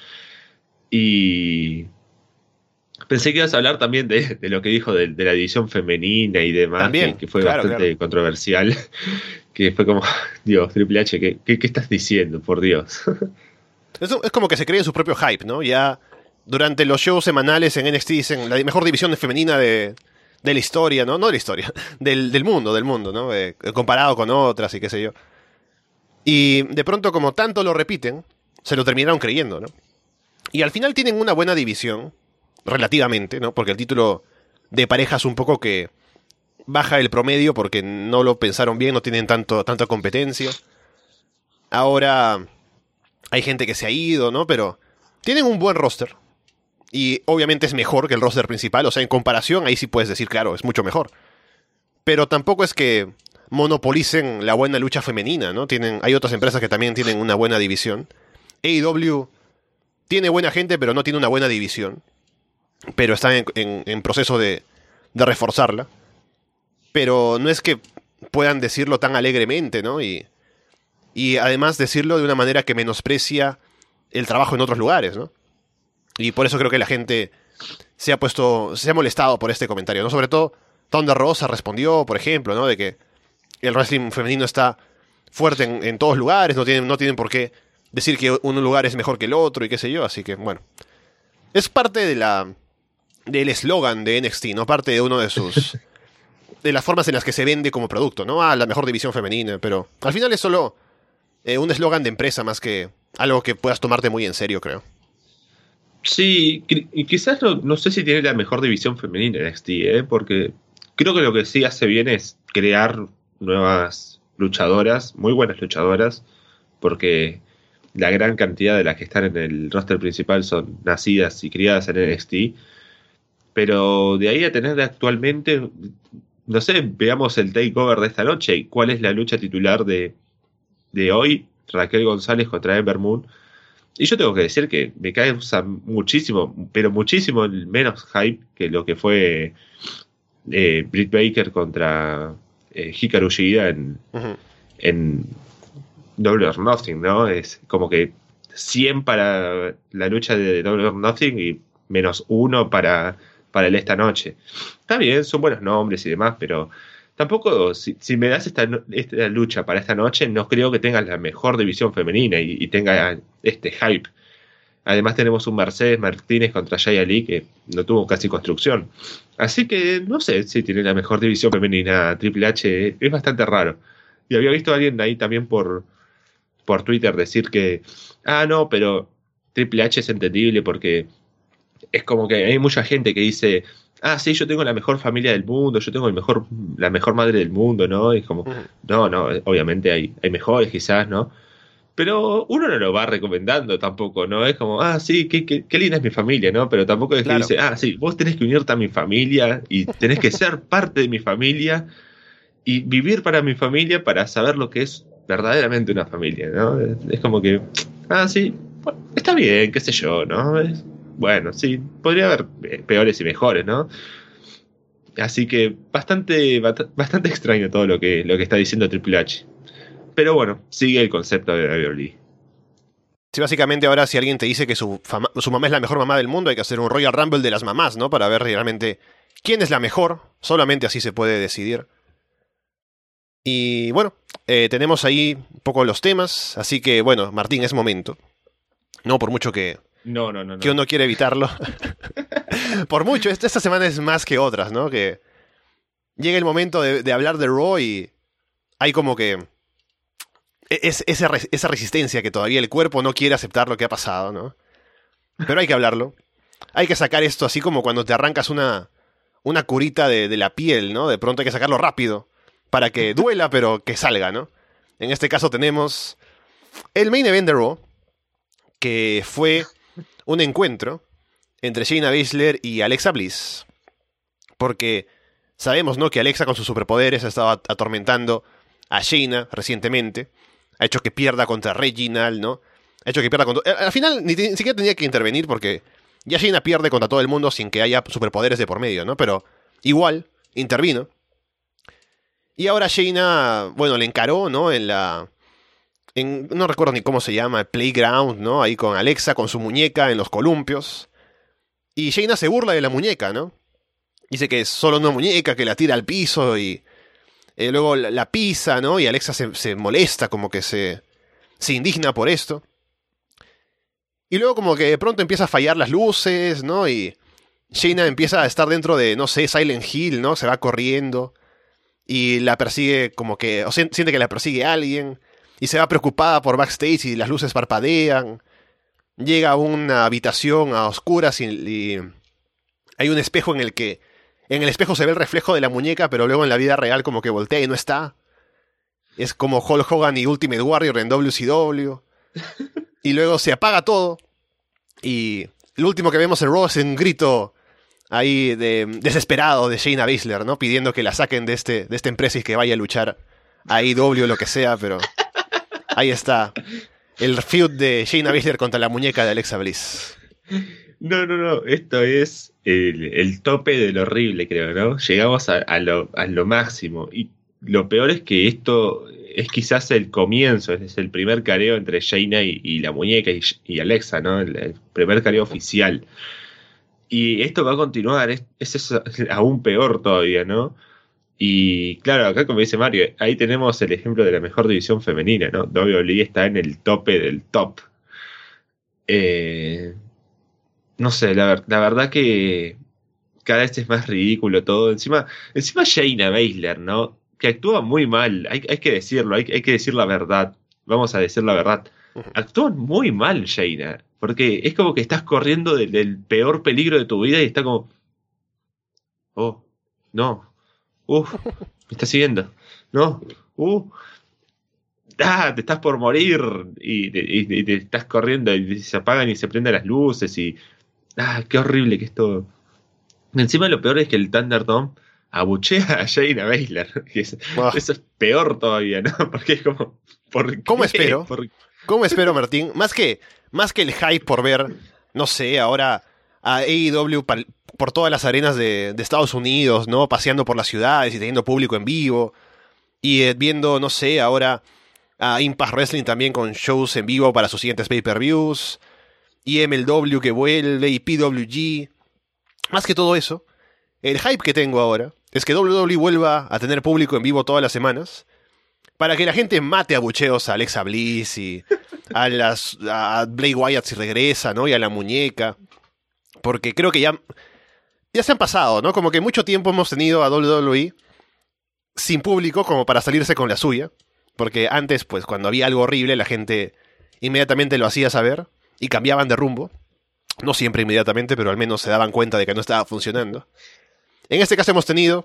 Speaker 2: Y pensé que ibas a hablar también de lo que dijo de la división femenina y demás,
Speaker 1: También,
Speaker 2: que fue
Speaker 1: claro,
Speaker 2: bastante controversial. Que fue como, Dios, Triple H, ¿qué estás diciendo? Por Dios.
Speaker 1: Es como que se cree en su propio hype, ¿no? Ya durante los shows semanales en NXT dicen la mejor división femenina de la historia, ¿no? No de la historia, del mundo, ¿no? Comparado con otras y qué sé yo. Y de pronto, como tanto lo repiten, se lo terminaron creyendo, ¿no? Y al final tienen una buena división, relativamente, ¿no? Porque el título de parejas un poco que baja el promedio porque no lo pensaron bien, no tienen tanta competencia. Ahora hay gente que se ha ido, ¿no? Pero tienen un buen roster. Y obviamente es mejor que el roster principal. O sea, en comparación, ahí sí puedes decir, claro, es mucho mejor. Pero tampoco es que monopolicen la buena lucha femenina, ¿no? Hay otras empresas que también tienen una buena división. AEW tiene buena gente, pero no tiene una buena división. Pero está en proceso de reforzarla. Pero no es que puedan decirlo tan alegremente, ¿no? Y además decirlo de una manera que menosprecia el trabajo en otros lugares, ¿no? Y por eso creo que la gente se ha molestado por este comentario, ¿no? Sobre todo, Thunder Rosa respondió, por ejemplo, ¿no? De que el wrestling femenino está fuerte en todos lugares, no tienen por qué decir que un lugar es mejor que el otro y qué sé yo, así que, bueno. Es parte del eslogan de NXT, ¿no? Parte de uno de de las formas en las que se vende como producto, ¿no? La mejor división femenina, pero al final es solo un eslogan de empresa más que algo que puedas tomarte muy en serio, creo.
Speaker 2: Sí, y quizás no sé si tiene la mejor división femenina en NXT, porque creo que lo que sí hace bien es crear nuevas luchadoras, muy buenas luchadoras, porque la gran cantidad de las que están en el roster principal son nacidas y criadas en NXT, pero de ahí a tener actualmente, no sé, veamos el takeover de esta noche y cuál es la lucha titular de hoy, Raquel González contra Ember Moon. Y yo tengo que decir que me causa muchísimo, pero muchísimo menos hype que lo que fue Britt Baker contra Hikaru Shida en Double or Nothing, ¿no? Es como que 100 para la lucha de Double or Nothing y menos 1 para el esta noche. Está bien, son buenos nombres y demás, pero tampoco, si me das esta lucha para esta noche, no creo que tengas la mejor división femenina y tenga este hype. Además tenemos un Mercedes Martínez contra Xia Li que no tuvo casi construcción. Así que no sé si tiene la mejor división femenina Triple H. Es bastante raro. Y había visto a alguien ahí también por Twitter decir que, no, pero Triple H es entendible porque es como que hay mucha gente que dice, sí, yo tengo la mejor familia del mundo, yo tengo la mejor madre del mundo, ¿no? Y es como, no, obviamente hay mejores quizás, ¿no? Pero uno no lo va recomendando tampoco, ¿no? Es como, sí, qué linda es mi familia, ¿no? Pero tampoco es que dice, sí, vos tenés que unirte a mi familia y tenés que ser parte de mi familia y vivir para mi familia para saber lo que es verdaderamente una familia, ¿no? Es como que, sí, bueno, está bien, qué sé yo, ¿no? Bueno, sí, podría haber peores y mejores, ¿no? Así que bastante extraño todo lo que está diciendo Triple H. Pero bueno, sigue el concepto de WWE.
Speaker 1: Sí, básicamente ahora si alguien te dice que su mamá es la mejor mamá del mundo, hay que hacer un Royal Rumble de las mamás, ¿no? Para ver realmente quién es la mejor. Solamente así se puede decidir. Y bueno, tenemos ahí un poco los temas. Así que bueno, Martín, es momento. No, por mucho que que uno quiere evitarlo. Por mucho, esta semana es más que otras, ¿no? Que llega el momento de hablar de Raw y hay como que esa resistencia que todavía el cuerpo no quiere aceptar lo que ha pasado, ¿no? Pero hay que hablarlo. Hay que sacar esto así como cuando te arrancas una curita de la piel, ¿no? De pronto hay que sacarlo rápido para que duela, pero que salga, ¿no? En este caso tenemos el main event de Raw, que fue un encuentro entre Shayna Baszler y Alexa Bliss. Porque sabemos, ¿no?, que Alexa con sus superpoderes ha estado atormentando a Shayna recientemente. Ha hecho que pierda contra Reginald, ¿no? Ha hecho que pierda contra... Al final ni siquiera tenía que intervenir porque ya Shayna pierde contra todo el mundo sin que haya superpoderes de por medio, ¿no? Pero igual intervino. Y ahora Shayna, bueno, le encaró, ¿no? No recuerdo ni cómo se llama, el Playground, ¿no? Ahí con Alexa, con su muñeca en los columpios. Y Shayna se burla de la muñeca, ¿no? Dice que es solo una muñeca, que la tira al piso y luego la pisa, ¿no? Y Alexa se molesta, como que se indigna por esto. Y luego como que de pronto empieza a fallar las luces, ¿no? Y Shayna empieza a estar dentro de, no sé, Silent Hill, ¿no? Se va corriendo y la persigue como que... O siente que la persigue alguien. Y se va preocupada por backstage y las luces parpadean. Llega a una habitación a oscuras y hay un espejo en el que... En el espejo se ve el reflejo de la muñeca, pero luego en la vida real como que voltea y no está. Es como Hulk Hogan y Ultimate Warrior en WCW. Y luego se apaga todo. Y lo último que vemos en Raw es un grito ahí desesperado de Shayna Baszler, ¿no? Pidiendo que la saquen de esta empresa y que vaya a luchar a AEW o lo que sea, pero... Ahí está. El feud de Shayna Baszler contra la muñeca de Alexa Bliss.
Speaker 2: No. Esto es el tope de lo horrible, creo, ¿no? Llegamos a lo máximo. Y lo peor es que esto es quizás el comienzo, es el primer careo entre Shayna y la muñeca y Alexa, ¿no? El primer careo oficial. Y esto va a continuar, es aún peor todavía, ¿no? Y claro, acá como dice Mario, ahí tenemos el ejemplo de la mejor división femenina, ¿no? WWE está en el tope del top. No sé, la verdad que cada vez es más ridículo todo. Encima Shayna Baszler, ¿no? Que actúa muy mal, hay que decirlo, hay que decir la verdad. Vamos a decir la verdad. Actúa muy mal Shayna, porque es como que estás corriendo del peor peligro de tu vida y está como... Oh, no. Me está siguiendo. No. Te estás por morir. Y te estás corriendo y se apagan y se prenden las luces y... qué horrible que es todo. Encima lo peor es que el Thunderdome abuchea a Shayna Baszler. Eso es peor todavía, ¿no? Porque es como...
Speaker 1: ¿Cómo espero? ¿Cómo espero, Martín? Más que el hype por ver, no sé, ahora a AEW por todas las arenas de Estados Unidos, ¿no? Paseando por las ciudades y teniendo público en vivo. Y viendo, no sé, ahora a Impact Wrestling también con shows en vivo para sus siguientes pay-per-views. Y MLW que vuelve y PWG. Más que todo eso, el hype que tengo ahora es que WWE vuelva a tener público en vivo todas las semanas para que la gente mate a bucheos a Alexa Bliss y a Bray Wyatt si regresa, ¿no? Y a la muñeca. Porque creo que ya se han pasado, ¿no? Como que mucho tiempo hemos tenido a WWE sin público como para salirse con la suya. Porque antes, pues, cuando había algo horrible, la gente inmediatamente lo hacía saber y cambiaban de rumbo. No siempre inmediatamente, pero al menos se daban cuenta de que no estaba funcionando. En este caso hemos tenido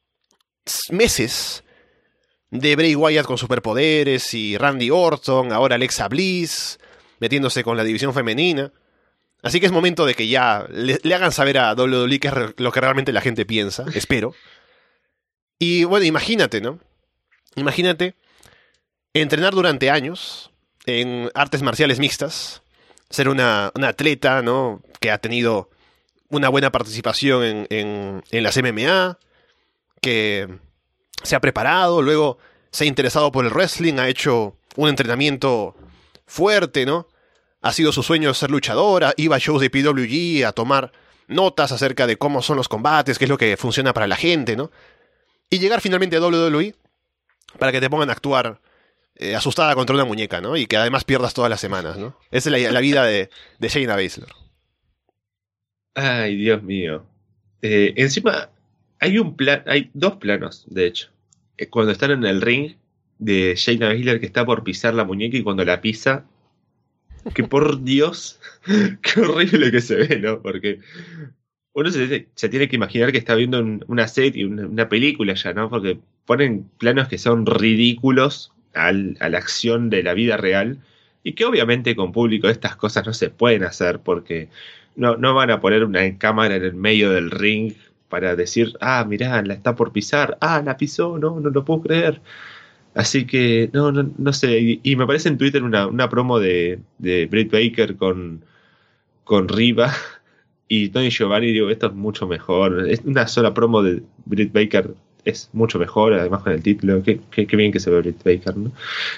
Speaker 1: meses de Bray Wyatt con superpoderes y Randy Orton, ahora Alexa Bliss, metiéndose con la división femenina. Así que es momento de que ya le hagan saber a WWE qué es lo que realmente la gente piensa, espero. Y bueno, imagínate, ¿no? Imagínate entrenar durante años en artes marciales mixtas, ser una atleta, ¿no? Que ha tenido una buena participación en las MMA, que se ha preparado, luego se ha interesado por el wrestling, ha hecho un entrenamiento fuerte, ¿no? Ha sido su sueño ser luchadora, iba a shows de PWG a tomar notas acerca de cómo son los combates, qué es lo que funciona para la gente, ¿no? Y llegar finalmente a WWE para que te pongan a actuar asustada contra una muñeca, ¿no? Y que además pierdas todas las semanas, ¿no? Esa es la vida de Shayna Baszler.
Speaker 2: Ay, Dios mío. Encima, hay dos planos, de hecho. Cuando están en el ring de Shayna Baszler que está por pisar la muñeca y cuando la pisa, que por Dios, qué horrible que se ve, ¿no? Porque uno se tiene que imaginar que está viendo una serie, una película ya, ¿no? Porque ponen planos que son ridículos a la acción de la vida real y que obviamente con público estas cosas no se pueden hacer porque no van a poner una cámara en el medio del ring para decir, mirá, la está por pisar, la pisó, no lo puedo creer. Así que, no sé, y me aparece en Twitter una promo de Britt Baker con Riva y Tony Giovanni, digo, esto es mucho mejor, es una sola promo de Britt Baker, es mucho mejor, además con el título, qué bien que se ve Britt Baker, ¿no?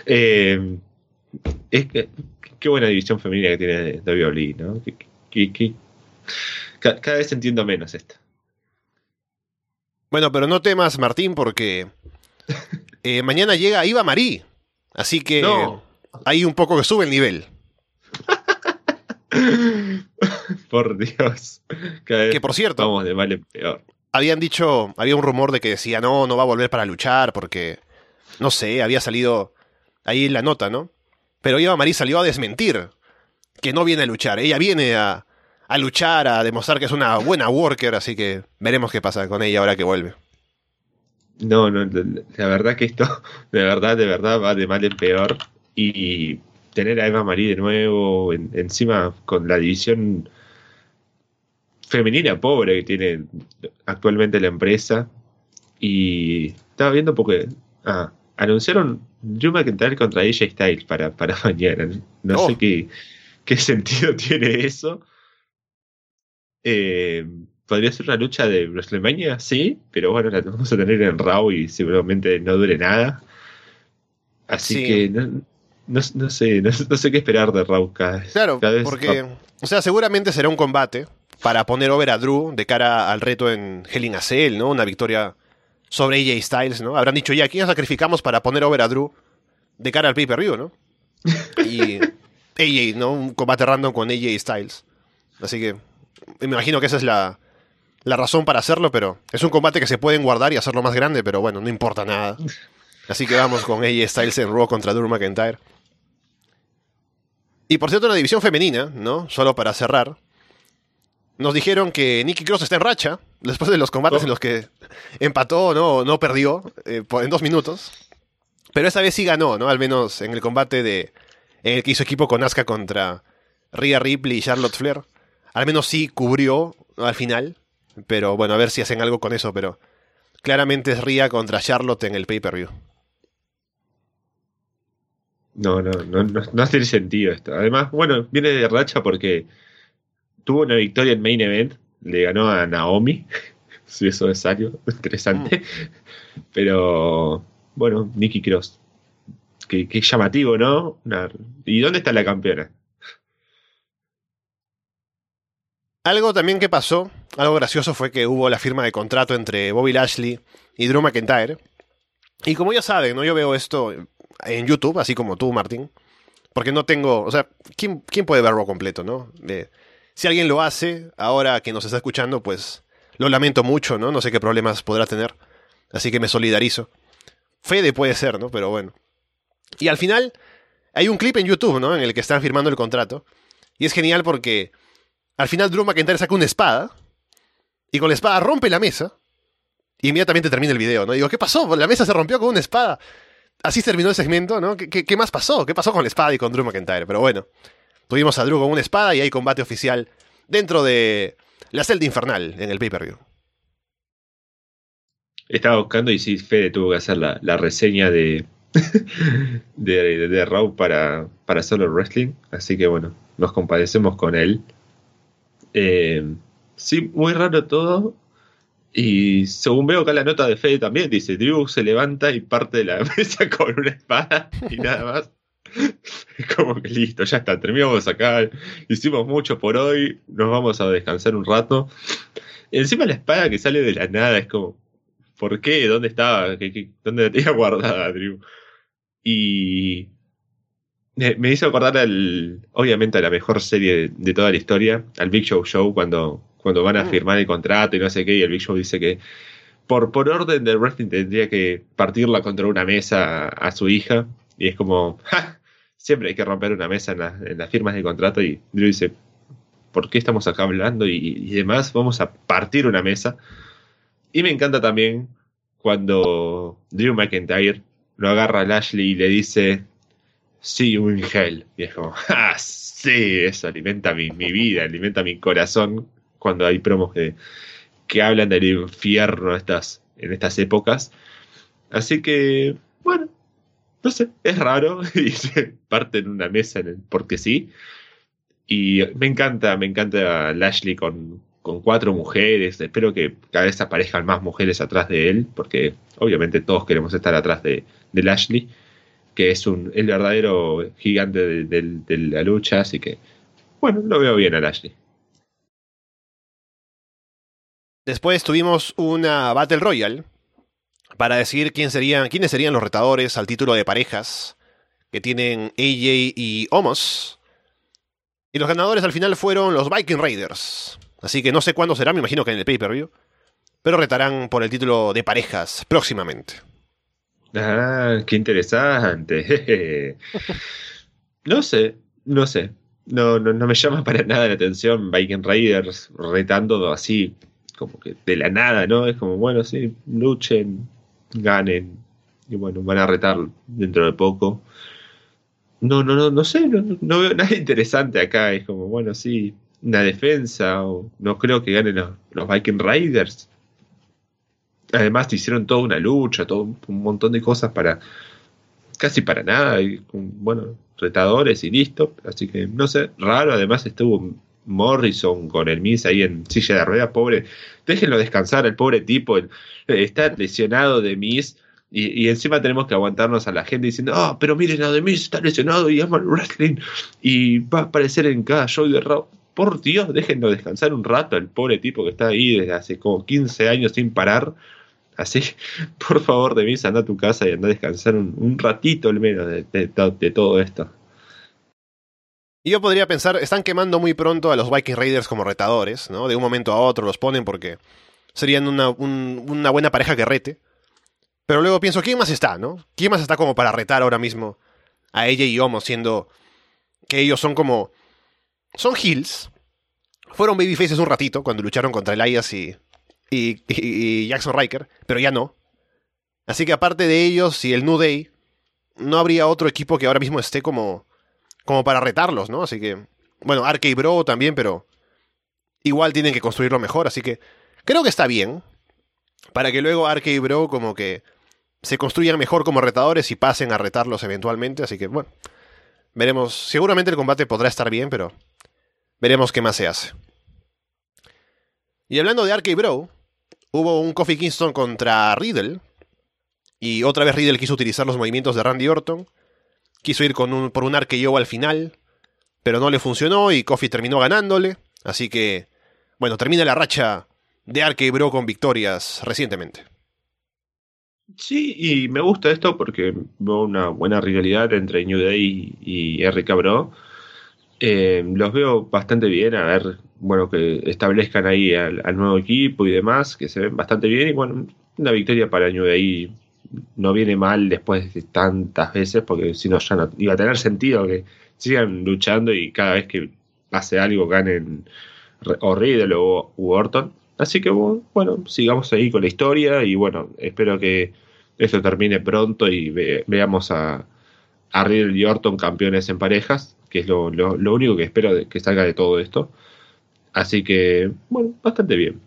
Speaker 2: Qué buena división femenina que tiene WWE, ¿no? Cada vez entiendo menos esto.
Speaker 1: Bueno, pero no temas, Martín, porque mañana llega Iva Marie, así que ahí un poco que sube el nivel.
Speaker 2: Por Dios.
Speaker 1: Que por cierto,
Speaker 2: vamos de mal en peor.
Speaker 1: Había un rumor de que decía no va a volver para luchar porque, no sé, había salido ahí la nota, ¿no? Pero Iva Marie salió a desmentir que no viene a luchar. Ella viene a luchar, a demostrar que es una buena worker, así que veremos qué pasa con ella ahora que vuelve.
Speaker 2: No, la verdad que esto de verdad va de mal en peor y tener a Eva Marie de nuevo encima con la división femenina pobre que tiene actualmente la empresa y estaba viendo porque anunciaron Drew McIntyre contra AJ Styles para mañana. No sé qué sentido tiene eso. Podría ser una lucha de WrestleMania, sí, pero bueno, la vamos a tener en Raw y seguramente no dure nada. Así sí. Que no sé qué esperar de Raw cada vez.
Speaker 1: Claro, porque, o sea, seguramente será un combate para poner over a Drew de cara al reto en Hell in a Cell, ¿no? Una victoria sobre AJ Styles, ¿no? Habrán dicho, ya, ¿quién sacrificamos para poner over a Drew de cara al pay-per-view, ¿no? Y AJ, ¿no? Un combate random con AJ Styles. Así que me imagino que esa es la razón para hacerlo, pero es un combate que se pueden guardar y hacerlo más grande, pero bueno, no importa nada. Así que vamos con AJ Styles en Raw contra Drew McIntyre. Y por cierto, en la división femenina, ¿no? Solo para cerrar, nos dijeron que Nikki Cross está en racha, después de los combates en los que empató, no perdió, en 2 minutos. Pero esa vez sí ganó, ¿no? Al menos en el combate en el que hizo equipo con Asuka contra Rhea Ripley y Charlotte Flair. Al menos sí cubrió, ¿no? Al final. Pero bueno, a ver si hacen algo con eso, pero claramente es Rhea contra Charlotte en el pay-per-view.
Speaker 2: No tiene sentido esto. Además, bueno, viene de racha porque tuvo una victoria en Main Event, le ganó a Naomi. Sí, eso es algo interesante. Pero, bueno, Nikki Cross. Qué llamativo, ¿no? ¿Y dónde está la campeona?
Speaker 1: Algo también que pasó, algo gracioso fue que hubo la firma de contrato entre Bobby Lashley y Drew McIntyre. Y como ya saben, ¿no? Yo veo esto en YouTube, así como tú, Martín. Porque no tengo... O sea, ¿quién puede verlo completo, no? Si alguien lo hace, ahora que nos está escuchando, pues lo lamento mucho, ¿no? No sé qué problemas podrá tener. Así que me solidarizo. Fede puede ser, ¿no? Pero bueno. Y al final, hay un clip en YouTube, ¿no? En el que están firmando el contrato. Y es genial porque al final Drew McIntyre saca una espada. Y con la espada rompe la mesa. Y inmediatamente termina el video, ¿no? Digo, ¿qué pasó? La mesa se rompió con una espada. Así terminó el segmento, ¿no? ¿Qué más pasó? ¿Qué pasó con la espada y con Drew McIntyre? Pero bueno, tuvimos a Drew con una espada y hay combate oficial dentro de la celda infernal en el pay-per-view.
Speaker 2: Estaba buscando y sí, Fede tuvo que hacer la reseña de, de Raw para Solo Wrestling. Así que bueno, nos compadecemos con él. Sí, muy raro todo. Y según veo acá la nota de Fede también, dice, Drew se levanta y parte de la mesa con una espada y nada más. Como que listo, ya está, terminamos acá, hicimos mucho por hoy, nos vamos a descansar un rato. Encima la espada que sale de la nada es como, ¿por qué? ¿Dónde estaba? ¿Dónde la tenía guardada, Drew? Y me hizo acordar obviamente a la mejor serie de toda la historia, al Big Show Show, cuando van a firmar el contrato y no sé qué, y el Big Show dice que por orden del wrestling tendría que partirla contra una mesa a su hija, y es como, ¡ja! Siempre hay que romper una mesa en las firmas de contrato, y Drew dice, ¿por qué estamos acá hablando? Y demás, vamos a partir una mesa. Y me encanta también cuando Drew McIntyre lo agarra a Lashley y le dice, see you in hell. Y es como, ¡ah, sí! Eso alimenta mi vida, alimenta mi corazón cuando hay promos que hablan del infierno en estas épocas. Así que, bueno, no sé, es raro. Y se parten una mesa porque sí. Y me encanta Lashley con 4 mujeres. Espero que cada vez aparezcan más mujeres atrás de él, porque obviamente todos queremos estar atrás de Lashley, que es el verdadero gigante de la lucha. Así que, bueno, lo veo bien a Lashley.
Speaker 1: Después tuvimos una Battle Royale para decidir quiénes serían los retadores al título de parejas que tienen AJ y Omos. Y los ganadores al final fueron los Viking Raiders. Así que no sé cuándo será, me imagino que en el pay-per-view. Pero retarán por el título de parejas próximamente.
Speaker 2: Ah, qué interesante. No sé. No me llama para nada la atención Viking Raiders retando así, como que de la nada, ¿no? Es como, bueno, sí, luchen, ganen, y bueno, van a retar dentro de poco. No sé, no veo nada interesante acá. Es como, bueno, sí, una defensa, o no creo que ganen los Viking Raiders. Además, hicieron toda una lucha, todo un montón de cosas casi para nada, y bueno, retadores y listo. Así que, no sé, raro. Además, estuvo Morrison con el Miz ahí en silla de ruedas, pobre. Déjenlo descansar, el pobre tipo. Está lesionado de Miz. Y encima tenemos que aguantarnos a la gente diciendo, pero miren, a The Miz está lesionado y ama el wrestling y va a aparecer en cada show de Raw. Por Dios, déjenlo descansar un rato, el pobre tipo que está ahí desde hace como 15 años sin parar. Así, por favor, The Miz, anda a tu casa y anda a descansar un ratito al menos de todo esto.
Speaker 1: Y yo podría pensar, están quemando muy pronto a los Viking Raiders como retadores, ¿no? De un momento a otro los ponen porque serían una buena pareja que rete. Pero luego pienso, ¿quién más está, no? ¿Quién más está como para retar ahora mismo a ella y Omos, siendo que ellos son como... Son heels. Fueron babyfaces un ratito cuando lucharon contra Elias y Jackson Ryker, pero ya no. Así que aparte de ellos y el New Day, no habría otro equipo que ahora mismo esté como para retarlos, ¿no? Así que, bueno, RK Bro también, pero igual tienen que construirlo mejor, así que creo que está bien, para que luego RK Bro como que se construyan mejor como retadores y pasen a retarlos eventualmente, así que, bueno, veremos. Seguramente el combate podrá estar bien, pero veremos qué más se hace. Y hablando de RK Bro, hubo un Kofi Kingston contra Riddle, y otra vez Riddle quiso utilizar los movimientos de Randy Orton. Quiso ir por un RKO al final, pero no le funcionó y Kofi terminó ganándole. Así que bueno, termina la racha de RK Bro con victorias recientemente.
Speaker 2: Sí, y me gusta esto porque veo una buena rivalidad entre New Day y RK Bro. Los veo bastante bien, a ver, bueno, que establezcan ahí al nuevo equipo y demás, que se ven bastante bien. Y bueno, una victoria para New Day no viene mal después de tantas veces, porque si no ya no iba a tener sentido que sigan luchando y cada vez que pase algo ganen o Riddle u Orton. Así que bueno, sigamos ahí con la historia y bueno, espero que esto termine pronto y veamos a Riddle y Orton campeones en parejas, que es lo único que espero que salga de todo esto. Así que, bueno, bastante bien.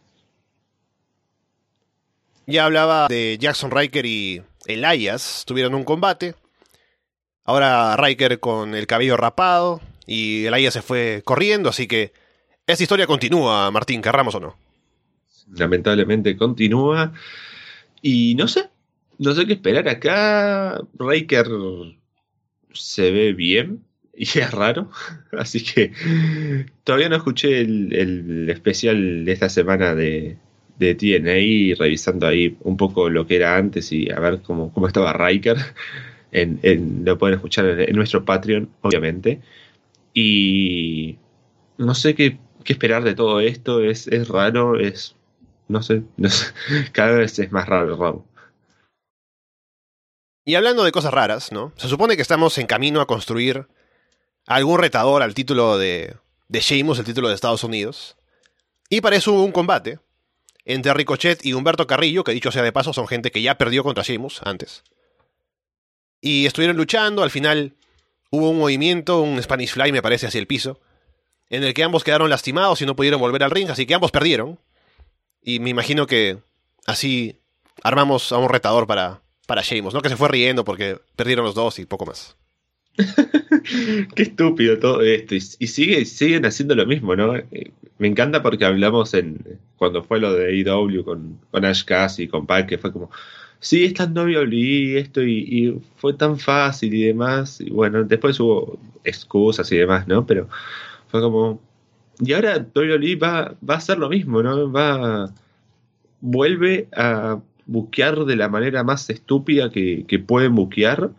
Speaker 1: Ya hablaba de Jackson Ryker y Elias, tuvieron un combate. Ahora Ryker con el cabello rapado y Elias se fue corriendo, así que esta historia continúa, Martín, querramos o no.
Speaker 2: Lamentablemente continúa y no sé qué esperar acá. Riker se ve bien y es raro, así que todavía no escuché el especial de esta semana de TNA, revisando ahí un poco lo que era antes y a ver cómo estaba Riker. Lo pueden escuchar en nuestro Patreon, obviamente. Y no sé qué esperar de todo esto. Es raro, no sé, cada vez es más raro.
Speaker 1: Y hablando de cosas raras, ¿no? Se supone que estamos en camino a construir algún retador al título de Sheamus, el título de Estados Unidos. Y para eso hubo un combate entre Ricochet y Humberto Carrillo, que dicho sea de paso son gente que ya perdió contra Sheamus antes. Y estuvieron luchando, al final hubo un movimiento, un Spanish Fly me parece, hacia el piso, en el que ambos quedaron lastimados y no pudieron volver al ring, así que ambos perdieron. Y me imagino que así armamos a un retador para Sheamus, ¿no? Que se fue riendo porque perdieron los dos y poco más.
Speaker 2: Qué estúpido todo esto. Y siguen haciendo lo mismo, ¿no? Me encanta porque hablamos cuando fue lo de AEW con Ash Cass y con Pac, que fue como, sí, está en WWE esto y fue tan fácil y demás. Y bueno, después hubo excusas y demás, ¿no? Pero fue como, y ahora WWE va a hacer lo mismo, ¿no? Vuelve a buquear de la manera más estúpida que pueden buquear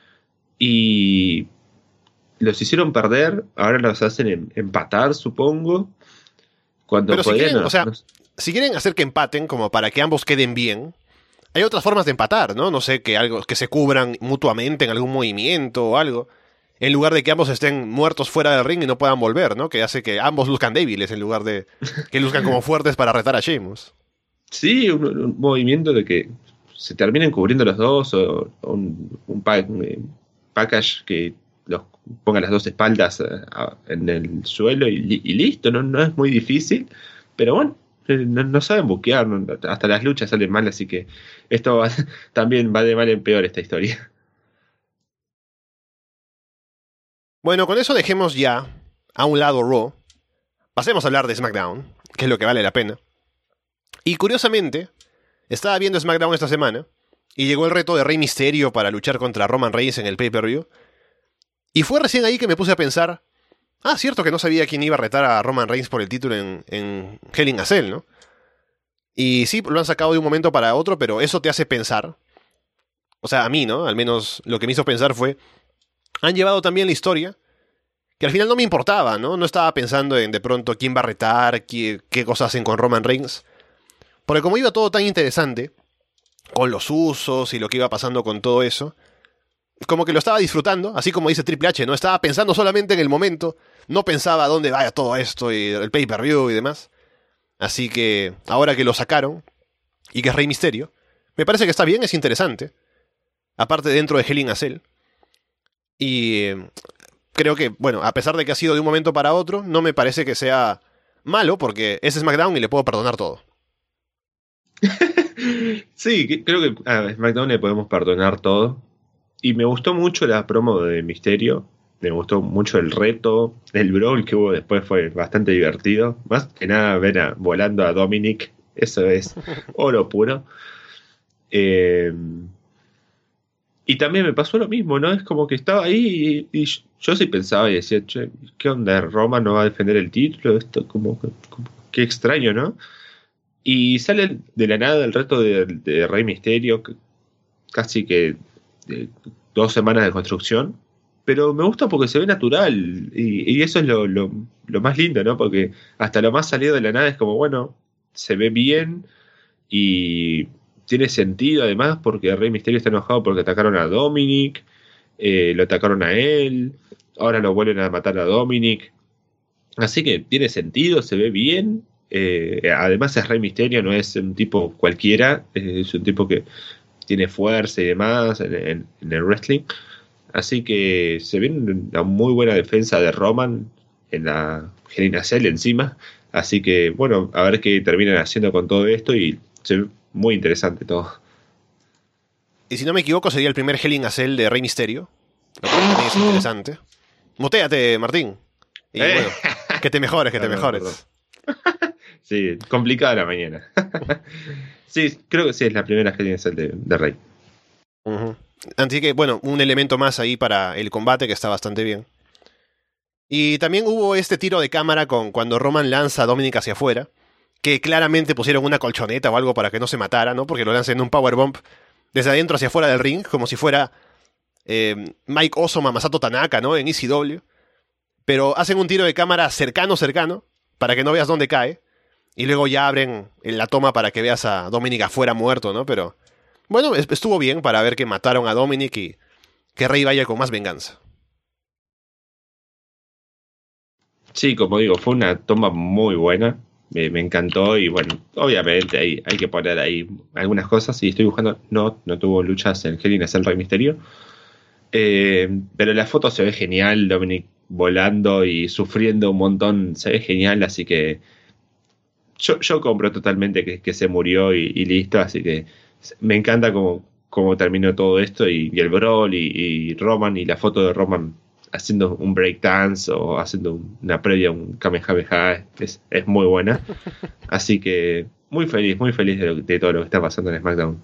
Speaker 2: y los hicieron perder, ahora los hacen empatar, supongo. Cuando
Speaker 1: Pero si
Speaker 2: podrían,
Speaker 1: quieren, o sea, si quieren hacer que empaten como para que ambos queden bien, hay otras formas de empatar, ¿no? No sé, que se cubran mutuamente en algún movimiento o algo, en lugar de que ambos estén muertos fuera del ring y no puedan volver, ¿no? Que hace que ambos luzcan débiles en lugar de que luzcan como fuertes para retar a Sheamus.
Speaker 2: sí, un movimiento de que se terminen cubriendo los dos o un package que los ponga las dos espaldas en el suelo y listo, no es muy difícil, pero bueno, no saben buquear, hasta las luchas salen mal, así que esto también va de mal en peor esta historia.
Speaker 1: Bueno, con eso dejemos ya a un lado Raw. Pasemos a hablar de SmackDown, que es lo que vale la pena. Y curiosamente, estaba viendo SmackDown esta semana y llegó el reto de Rey Mysterio para luchar contra Roman Reigns en el pay-per-view. Y fue recién ahí que me puse a pensar, cierto que no sabía quién iba a retar a Roman Reigns por el título en Hell in a Cell, ¿no? Y sí, lo han sacado de un momento para otro, pero eso te hace pensar. O sea, a mí, ¿no? Al menos lo que me hizo pensar fue, han llevado también la historia, que al final no me importaba, ¿no? No estaba pensando en de pronto quién va a retar, qué cosas hacen con Roman Reigns. Porque como iba todo tan interesante, con los usos y lo que iba pasando con todo eso, como que lo estaba disfrutando, así como dice Triple H, ¿no? Estaba pensando solamente en el momento, no pensaba a dónde vaya todo esto y el pay-per-view y demás. Así que ahora que lo sacaron, y que es Rey Mysterio, me parece que está bien, es interesante. Aparte dentro de Hell in a Cell. Y creo que, bueno, a pesar de que ha sido de un momento para otro, no me parece que sea malo, porque es SmackDown y le puedo perdonar todo.
Speaker 2: Sí, creo que a SmackDown le podemos perdonar todo. Y me gustó mucho la promo de Misterio. Me gustó mucho el reto. El brawl que hubo después fue bastante divertido. Más que nada ver volando a Dominic. Eso es oro puro. Y también me pasó lo mismo, ¿no? Es como que estaba ahí y yo sí pensaba y decía, che, ¿qué onda? ¿Roma no va a defender el título? Esto, qué extraño, ¿no? Y sale de la nada el reto de Rey Misterio, casi que 2 semanas de construcción, pero me gusta porque se ve natural y eso es lo más lindo, ¿no? Porque hasta lo más salido de la nada es como, bueno, se ve bien y tiene sentido además porque el Rey Misterio está enojado porque atacaron a Dominic, lo atacaron a él, ahora lo vuelven a matar a Dominic, así que tiene sentido, se ve bien. Además es Rey Misterio, no es un tipo cualquiera, es un tipo que tiene fuerza y demás en el wrestling. Así que se ve una muy buena defensa de Roman en la Hell in a Cell encima. Así que, bueno, a ver qué terminan haciendo con todo esto y se ve muy interesante todo.
Speaker 1: Y si no me equivoco, sería el primer Hell in a Cell de Rey Misterio. Lo cual también es interesante. Mutéate, Martín. Y bueno, que te mejores, que te mejores.
Speaker 2: Sí, complicada la mañana. Sí, creo que sí, es la primera Hell in a Cell de Rey.
Speaker 1: Uh-huh. Así que, bueno, un elemento más ahí para el combate que está bastante bien. Y también hubo este tiro de cámara con cuando Roman lanza a Dominic hacia afuera, que claramente pusieron una colchoneta o algo para que no se matara, ¿no? Porque lo lanzan en un powerbomb desde adentro hacia afuera del ring, como si fuera Mike Awesome a Masato Tanaka, ¿no? En ECW. Pero hacen un tiro de cámara cercano, para que no veas dónde cae. Y luego ya abren la toma para que veas a Dominic afuera muerto, ¿no? Pero bueno, estuvo bien para ver que mataron a Dominic y que Rey vaya con más venganza.
Speaker 2: Sí, como digo, fue una toma muy buena. Me encantó y bueno, obviamente hay que poner ahí algunas cosas. Y estoy buscando, no tuvo luchas en Hell in a Cell Rey Misterio. Pero la foto se ve genial, Dominic volando y sufriendo un montón, se ve genial, así que yo compro totalmente que se murió y listo, así que me encanta cómo terminó todo esto y el brawl y Roman y la foto de Roman haciendo un breakdance o haciendo una previa, un Kamehameha, es muy buena. Así que muy feliz de todo lo que está pasando en SmackDown.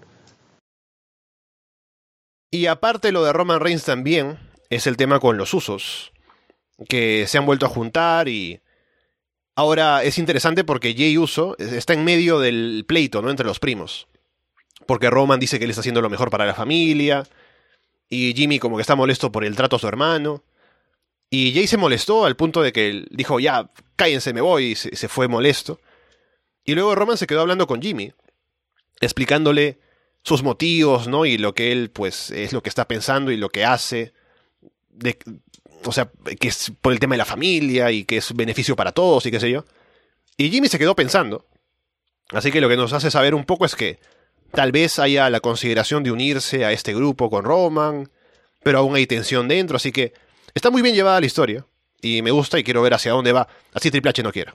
Speaker 1: Y aparte lo de Roman Reigns también es el tema con los Usos, que se han vuelto a juntar y ahora es interesante porque Jey Uso está en medio del pleito, ¿no? Entre los primos. Porque Roman dice que él está haciendo lo mejor para la familia y Jimmy como que está molesto por el trato a su hermano. Y Jay se molestó al punto de que él dijo, ya, cállense, me voy, y se fue molesto. Y luego Roman se quedó hablando con Jimmy, explicándole sus motivos, ¿no? Y lo que él, pues, es lo que está pensando y lo que hace. O sea, que es por el tema de la familia y que es beneficio para todos y qué sé yo. Y Jimmy se quedó pensando. Así que lo que nos hace saber un poco es que tal vez haya la consideración de unirse a este grupo con Roman, pero aún hay tensión dentro, así que está muy bien llevada la historia, y me gusta y quiero ver hacia dónde va, así Triple H no quiera.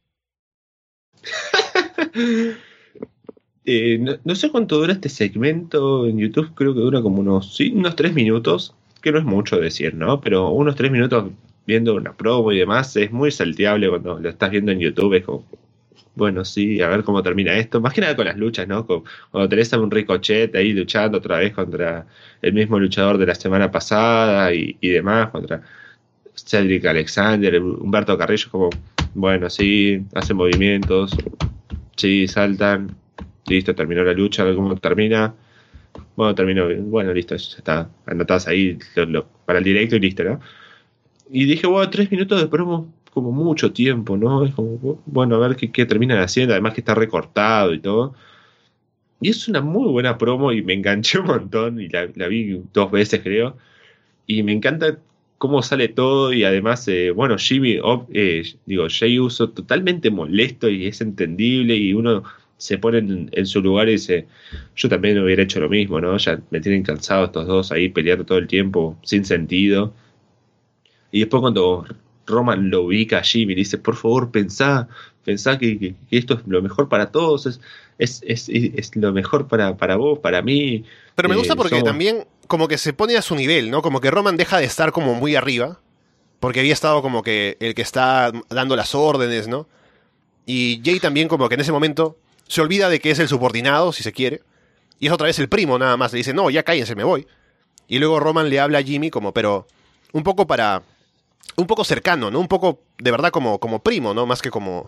Speaker 2: No sé cuánto dura este segmento en YouTube, creo que dura como unos 3 minutos, que no es mucho decir, ¿no? Pero unos 3 minutos viendo una promo y demás es muy salteable cuando lo estás viendo en YouTube, es como, bueno, sí, a ver cómo termina esto. Más que nada con las luchas, ¿no? Cuando tenés a un Ricochet ahí luchando otra vez contra el mismo luchador de la semana pasada y demás, contra Cedric Alexander, Humberto Carrillo, como, bueno, sí, hacen movimientos, sí, saltan, listo, terminó la lucha, ¿cómo termina? Bueno, terminó bien, bueno, listo, eso está anotadas ahí para el directo y listo, ¿no? Y dije, bueno, 3 minutos de promo, como mucho tiempo, ¿no? Es como, bueno, a ver qué terminan haciendo, además que está recortado y todo. Y es una muy buena promo y me enganché un montón y la vi 2 veces, creo. Y me encanta cómo sale todo y además, bueno, Jey Uso totalmente molesto y es entendible y uno se pone en su lugar y dice, yo también hubiera hecho lo mismo, ¿no? Ya me tienen cansado estos dos ahí peleando todo el tiempo sin sentido. Y después cuando Roman lo ubica a Jimmy y dice, por favor, pensá que esto es lo mejor para todos, es lo mejor para vos, para mí.
Speaker 1: Pero me gusta porque también como que se pone a su nivel, ¿no? Como que Roman deja de estar como muy arriba, porque había estado como que el que está dando las órdenes, ¿no? Y Jay también como que en ese momento se olvida de que es el subordinado, si se quiere, y es otra vez el primo nada más, le dice, no, ya cállense, me voy. Y luego Roman le habla a Jimmy como, pero un poco cercano, ¿no? Un poco de verdad como primo, ¿no? Más que como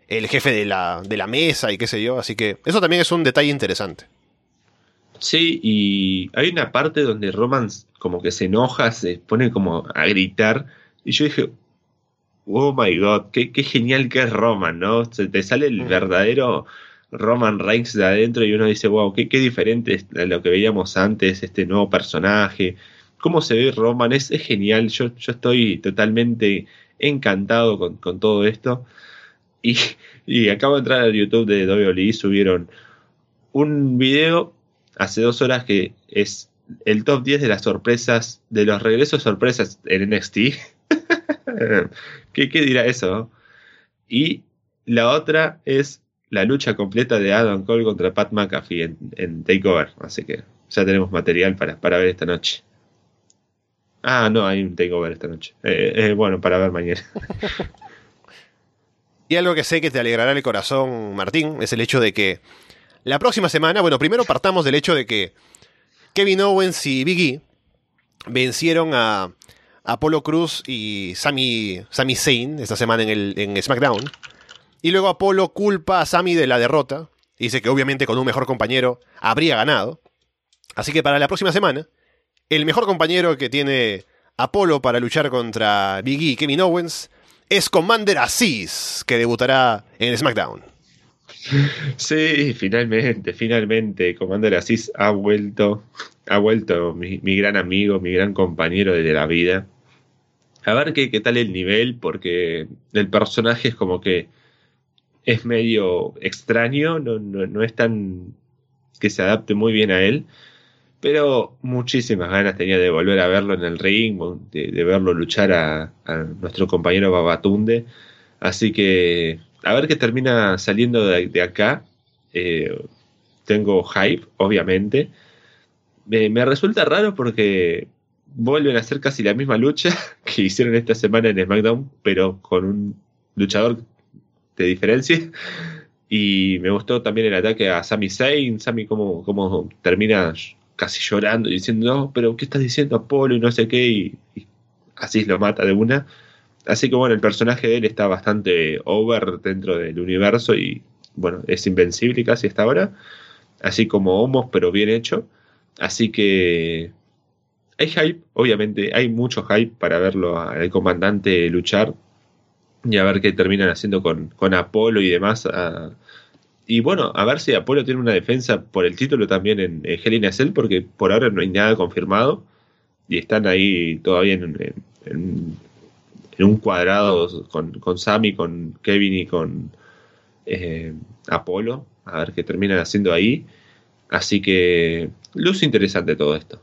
Speaker 1: el jefe de la mesa y qué sé yo. Así que eso también es un detalle interesante.
Speaker 2: Sí, y hay una parte donde Roman como que se enoja, se pone como a gritar. Y yo dije, oh my god, qué genial que es Roman, ¿no? Se te sale el
Speaker 1: Ujú.
Speaker 2: verdadero Roman Reigns de adentro y uno dice, wow, qué diferente es a lo que veíamos antes, este nuevo personaje. ¿Cómo se ve Roman? Es genial, yo estoy totalmente encantado con todo esto. Y, y acabo de entrar al YouTube de WWE, subieron un video hace 2 horas que es el top 10 de las sorpresas, de los regresos sorpresas en NXT. ¿Qué dirá eso? Y la otra es la lucha completa de Adam Cole contra Pat McAfee en TakeOver. Así que ya tenemos material para ver esta noche. Ah, no, hay un TakeOver esta noche. Bueno, para ver mañana.
Speaker 1: Y algo que sé que te alegrará el corazón, Martín, es el hecho de que la próxima semana, bueno, primero partamos del hecho de que Kevin Owens y Big E vencieron a Apollo Cruz y Sami Zayn esta semana en SmackDown. Y luego Apollo culpa a Sami de la derrota. Dice que obviamente con un mejor compañero habría ganado. Así que para la próxima semana, el mejor compañero que tiene Apollo para luchar contra Big E y Kevin Owens es Commander Aziz, que debutará en SmackDown.
Speaker 2: Sí, finalmente, Commander Aziz ha vuelto mi gran amigo, mi gran compañero de la vida. A ver qué tal el nivel, porque el personaje es como que es medio extraño, no es tan que se adapte muy bien a él, pero muchísimas ganas tenía de volver a verlo en el ring, de verlo luchar a nuestro compañero Babatunde. Así que a ver qué termina saliendo de acá. Eh, Tengo hype, obviamente. Me resulta raro porque vuelven a hacer casi la misma lucha que hicieron esta semana en SmackDown, pero con un luchador de diferencia. Y me gustó también el ataque a Sami Zayn. Sami como termina casi llorando y diciendo, no, pero ¿qué estás diciendo, Apolo? Y no sé qué. Y así lo mata de una. Así que bueno, el personaje de él está bastante over dentro del universo y bueno, es invencible casi hasta ahora. Así como Homos, pero bien hecho. Así que hay hype, obviamente, hay mucho hype para verlo al comandante luchar y a ver qué terminan haciendo con Apolo y demás. Y bueno, a ver si Apolo tiene una defensa por el título también en Hell in a Cell, porque por ahora no hay nada confirmado y están ahí todavía en un cuadrado con Sami, con Kevin y con Apolo, a ver qué terminan haciendo ahí. Así que luce interesante todo esto.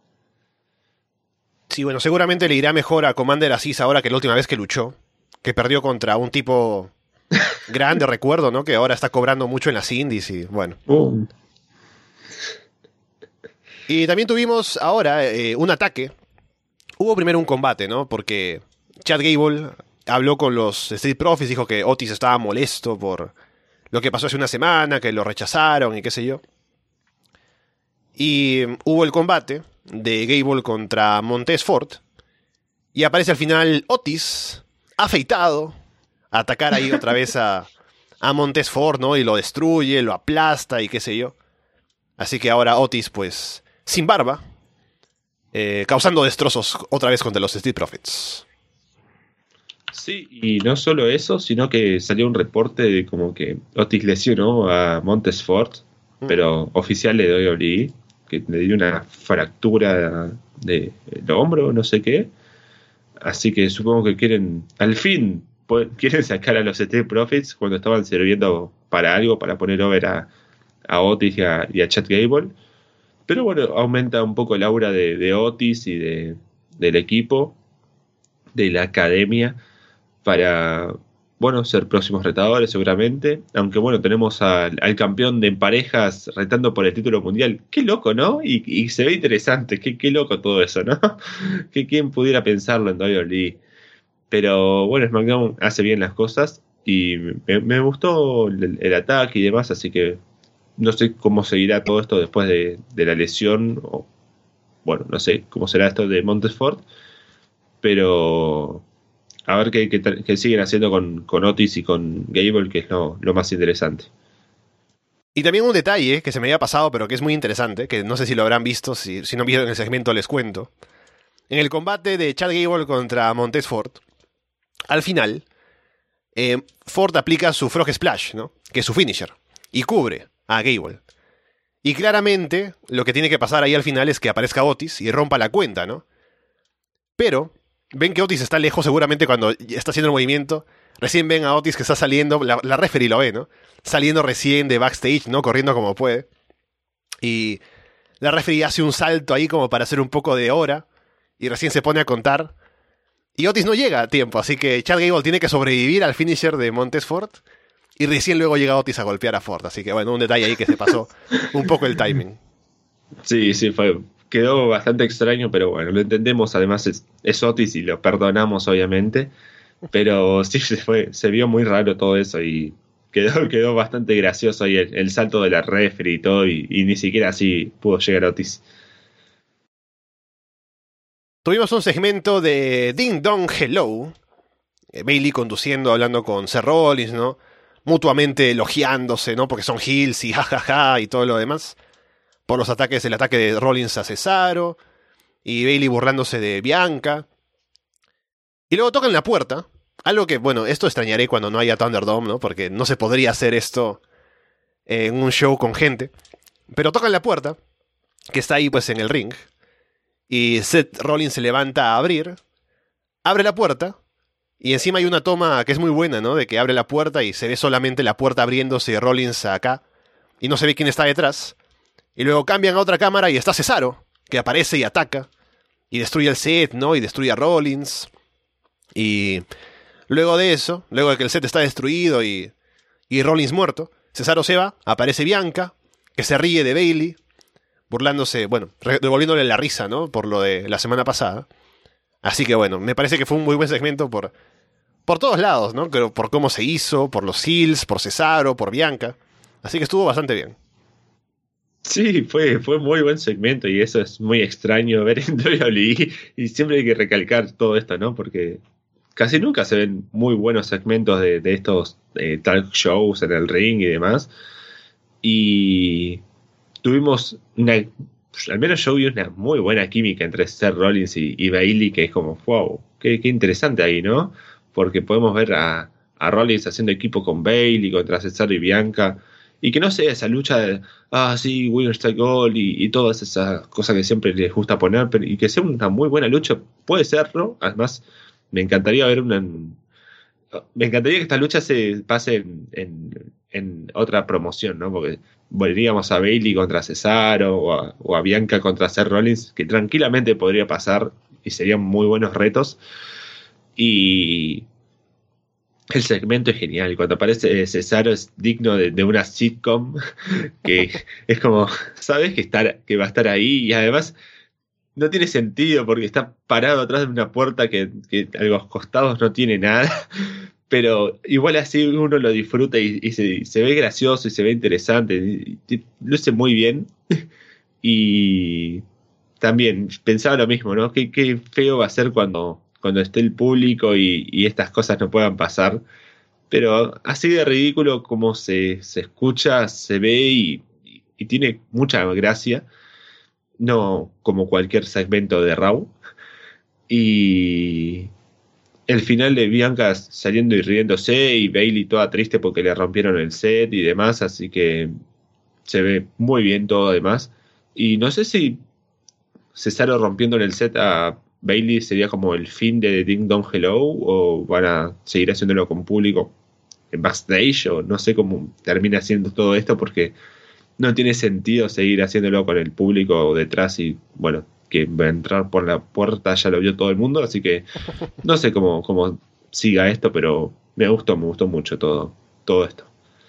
Speaker 1: Sí, bueno, seguramente le irá mejor a Commander Aziz ahora que la última vez que luchó, que perdió contra un tipo grande, recuerdo, ¿no? Que ahora está cobrando mucho en las indies y bueno. Y también tuvimos ahora un ataque. Hubo primero un combate, ¿no? Porque Chad Gable habló con los Street Profits, dijo que Otis estaba molesto por lo que pasó hace una semana, que lo rechazaron y qué sé yo. Y hubo el combate de Gable contra Montez Ford. Y aparece al final Otis, afeitado, a atacar ahí otra vez a Montez Ford, ¿no? Y lo destruye, lo aplasta y qué sé yo. Así que ahora Otis, pues, sin barba, causando destrozos otra vez contra los Street Profits.
Speaker 2: Sí, y no solo eso, sino que salió un reporte de como que Otis lesionó a Montez Ford, pero oficial de WWE, que le dio una fractura del hombro, no sé qué. Así que supongo que al fin, quieren sacar a los Street Profits cuando estaban sirviendo para algo, para poner over a Otis y a Chad Gable. Pero bueno, aumenta un poco el aura de Otis y del equipo, de la academia, para, bueno, ser próximos retadores seguramente. Aunque bueno, tenemos al campeón de parejas retando por el título mundial. Qué loco, ¿no? Y se ve interesante, qué loco todo eso, ¿no? Que quién pudiera pensarlo en WWE. Pero bueno, SmackDown hace bien las cosas y me gustó el ataque y demás, así que no sé cómo seguirá todo esto después de la lesión, o bueno, no sé cómo será esto de Montez Ford, pero A ver qué siguen haciendo con Otis y con Gable, que es lo más interesante.
Speaker 1: Y también un detalle que se me había pasado, pero que es muy interesante, que no sé si lo habrán visto, si no vieron el segmento les cuento. En el combate de Chad Gable contra Montez Ford, al final, Ford aplica su Frog Splash, ¿no? Que es su finisher, y cubre a Gable. Y claramente, lo que tiene que pasar ahí al final es que aparezca Otis y rompa la cuenta, ¿no? Pero, ven que Otis está lejos seguramente cuando está haciendo el movimiento. Recién ven a Otis que está saliendo, la referee lo ve, ¿no? Saliendo recién de backstage, ¿no? Corriendo como puede. Y la referee hace un salto ahí como para hacer un poco de hora. Y recién se pone a contar. Y Otis no llega a tiempo, así que Chad Gable tiene que sobrevivir al finisher de Montez Ford. Y recién luego llega Otis a golpear a Ford. Así que bueno, un detalle ahí que se pasó un poco el timing.
Speaker 2: Sí, quedó bastante extraño, pero bueno, lo entendemos. Además es Otis y lo perdonamos, obviamente. Pero sí, se vio muy raro todo eso y quedó bastante gracioso ahí el salto de la referee y todo, y ni siquiera así pudo llegar Otis.
Speaker 1: Tuvimos un segmento de Ding Dong Hello. Bayley conduciendo, hablando con Seth Rollins, ¿no? Mutuamente elogiándose, ¿no? Porque son heels y jajaja y todo lo demás. Por los ataques, el ataque de Rollins a Cesaro. Y Bayley burlándose de Bianca. Y luego tocan la puerta. Algo que, bueno, esto extrañaré cuando no haya Thunderdome, ¿no? Porque no se podría hacer esto en un show con gente. Pero tocan la puerta, que está ahí pues en el ring. Y Seth Rollins se levanta a abrir. Abre la puerta. Y encima hay una toma que es muy buena, ¿no? De que abre la puerta y se ve solamente la puerta abriéndose y Rollins acá. Y no se ve quién está detrás. Y luego cambian a otra cámara y está Cesaro, que aparece y ataca. Y destruye el set, ¿no? Y destruye a Rollins. Y luego de eso, luego de que el set está destruido y Rollins muerto, Cesaro se va, aparece Bianca, que se ríe de Bayley, burlándose, bueno, devolviéndole la risa, ¿no? Por lo de la semana pasada. Así que bueno, me parece que fue un muy buen segmento por todos lados, ¿no? Pero por cómo se hizo, por los heels, por Cesaro, por Bianca. Así que estuvo bastante bien.
Speaker 2: Sí, fue muy buen segmento y eso es muy extraño ver en WWE y siempre hay que recalcar todo esto, ¿no? Porque casi nunca se ven muy buenos segmentos de estos talk shows en el ring y demás. Y tuvimos al menos yo vi una muy buena química entre Seth Rollins y Bayley, que es como, wow, qué interesante ahí, ¿no? Porque podemos ver a Rollins haciendo equipo con Bayley, contra Cesaro y Bianca, y que no sea esa lucha de, sí, winner take all y todas esas cosas que siempre les gusta poner, pero, y que sea una muy buena lucha, puede serlo. Además, me encantaría me encantaría que esta lucha se pase en otra promoción, ¿no? Porque volveríamos a Bayley contra Cesaro o a Bianca contra Seth Rollins, que tranquilamente podría pasar y serían muy buenos retos. Y el segmento es genial. Cuando aparece Cesaro es digno de una sitcom, que es como, sabes que va a estar ahí, y además no tiene sentido porque está parado atrás de una puerta que a los costados no tiene nada. Pero igual así uno lo disfruta y se ve gracioso y se ve interesante. Y luce muy bien. Y también pensaba lo mismo, ¿no? Qué feo va a ser cuando esté el público y estas cosas no puedan pasar. Pero así de ridículo como se escucha, se ve y tiene mucha gracia. No como cualquier segmento de Raw. Y el final de Bianca saliendo y riéndose y Bayley toda triste porque le rompieron el set y demás, así que se ve muy bien todo además. Y no sé si Cesaro rompiendo el set a Bayley sería como el fin de Ding Dong Hello o van a seguir haciéndolo con público en backstage, o no sé cómo termina haciendo todo esto porque no tiene sentido seguir haciéndolo con el público detrás y bueno, que va a entrar por la puerta ya lo vio todo el mundo, así que no sé cómo siga esto, pero me gustó mucho todo esto.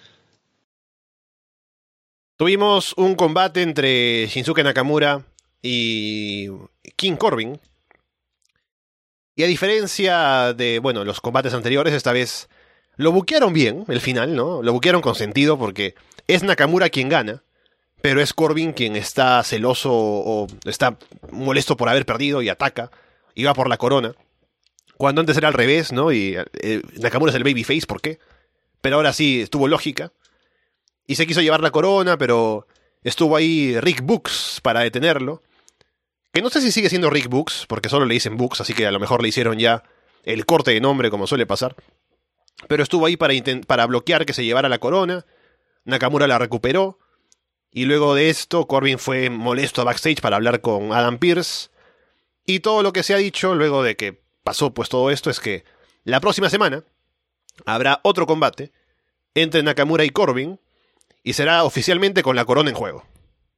Speaker 1: Tuvimos un combate entre Shinsuke Nakamura y King Corbin. Y a diferencia de, bueno, los combates anteriores, esta vez lo buquearon bien, el final, ¿no? Lo buquearon con sentido porque es Nakamura quien gana, pero es Corbin quien está celoso o está molesto por haber perdido y ataca y va por la corona. Cuando antes era al revés, ¿no? Y Nakamura es el babyface, ¿por qué? Pero ahora sí, estuvo lógica. Y se quiso llevar la corona, pero estuvo ahí Rick Books para detenerlo. Que no sé si sigue siendo Rick Books, porque solo le dicen Books, así que a lo mejor le hicieron ya el corte de nombre como suele pasar. Pero estuvo ahí para bloquear que se llevara la corona. Nakamura la recuperó. Y luego de esto, Corbin fue molesto a backstage para hablar con Adam Pearce. Y todo lo que se ha dicho luego de que pasó pues todo esto es que la próxima semana habrá otro combate entre Nakamura y Corbin. Y será oficialmente con la corona en juego.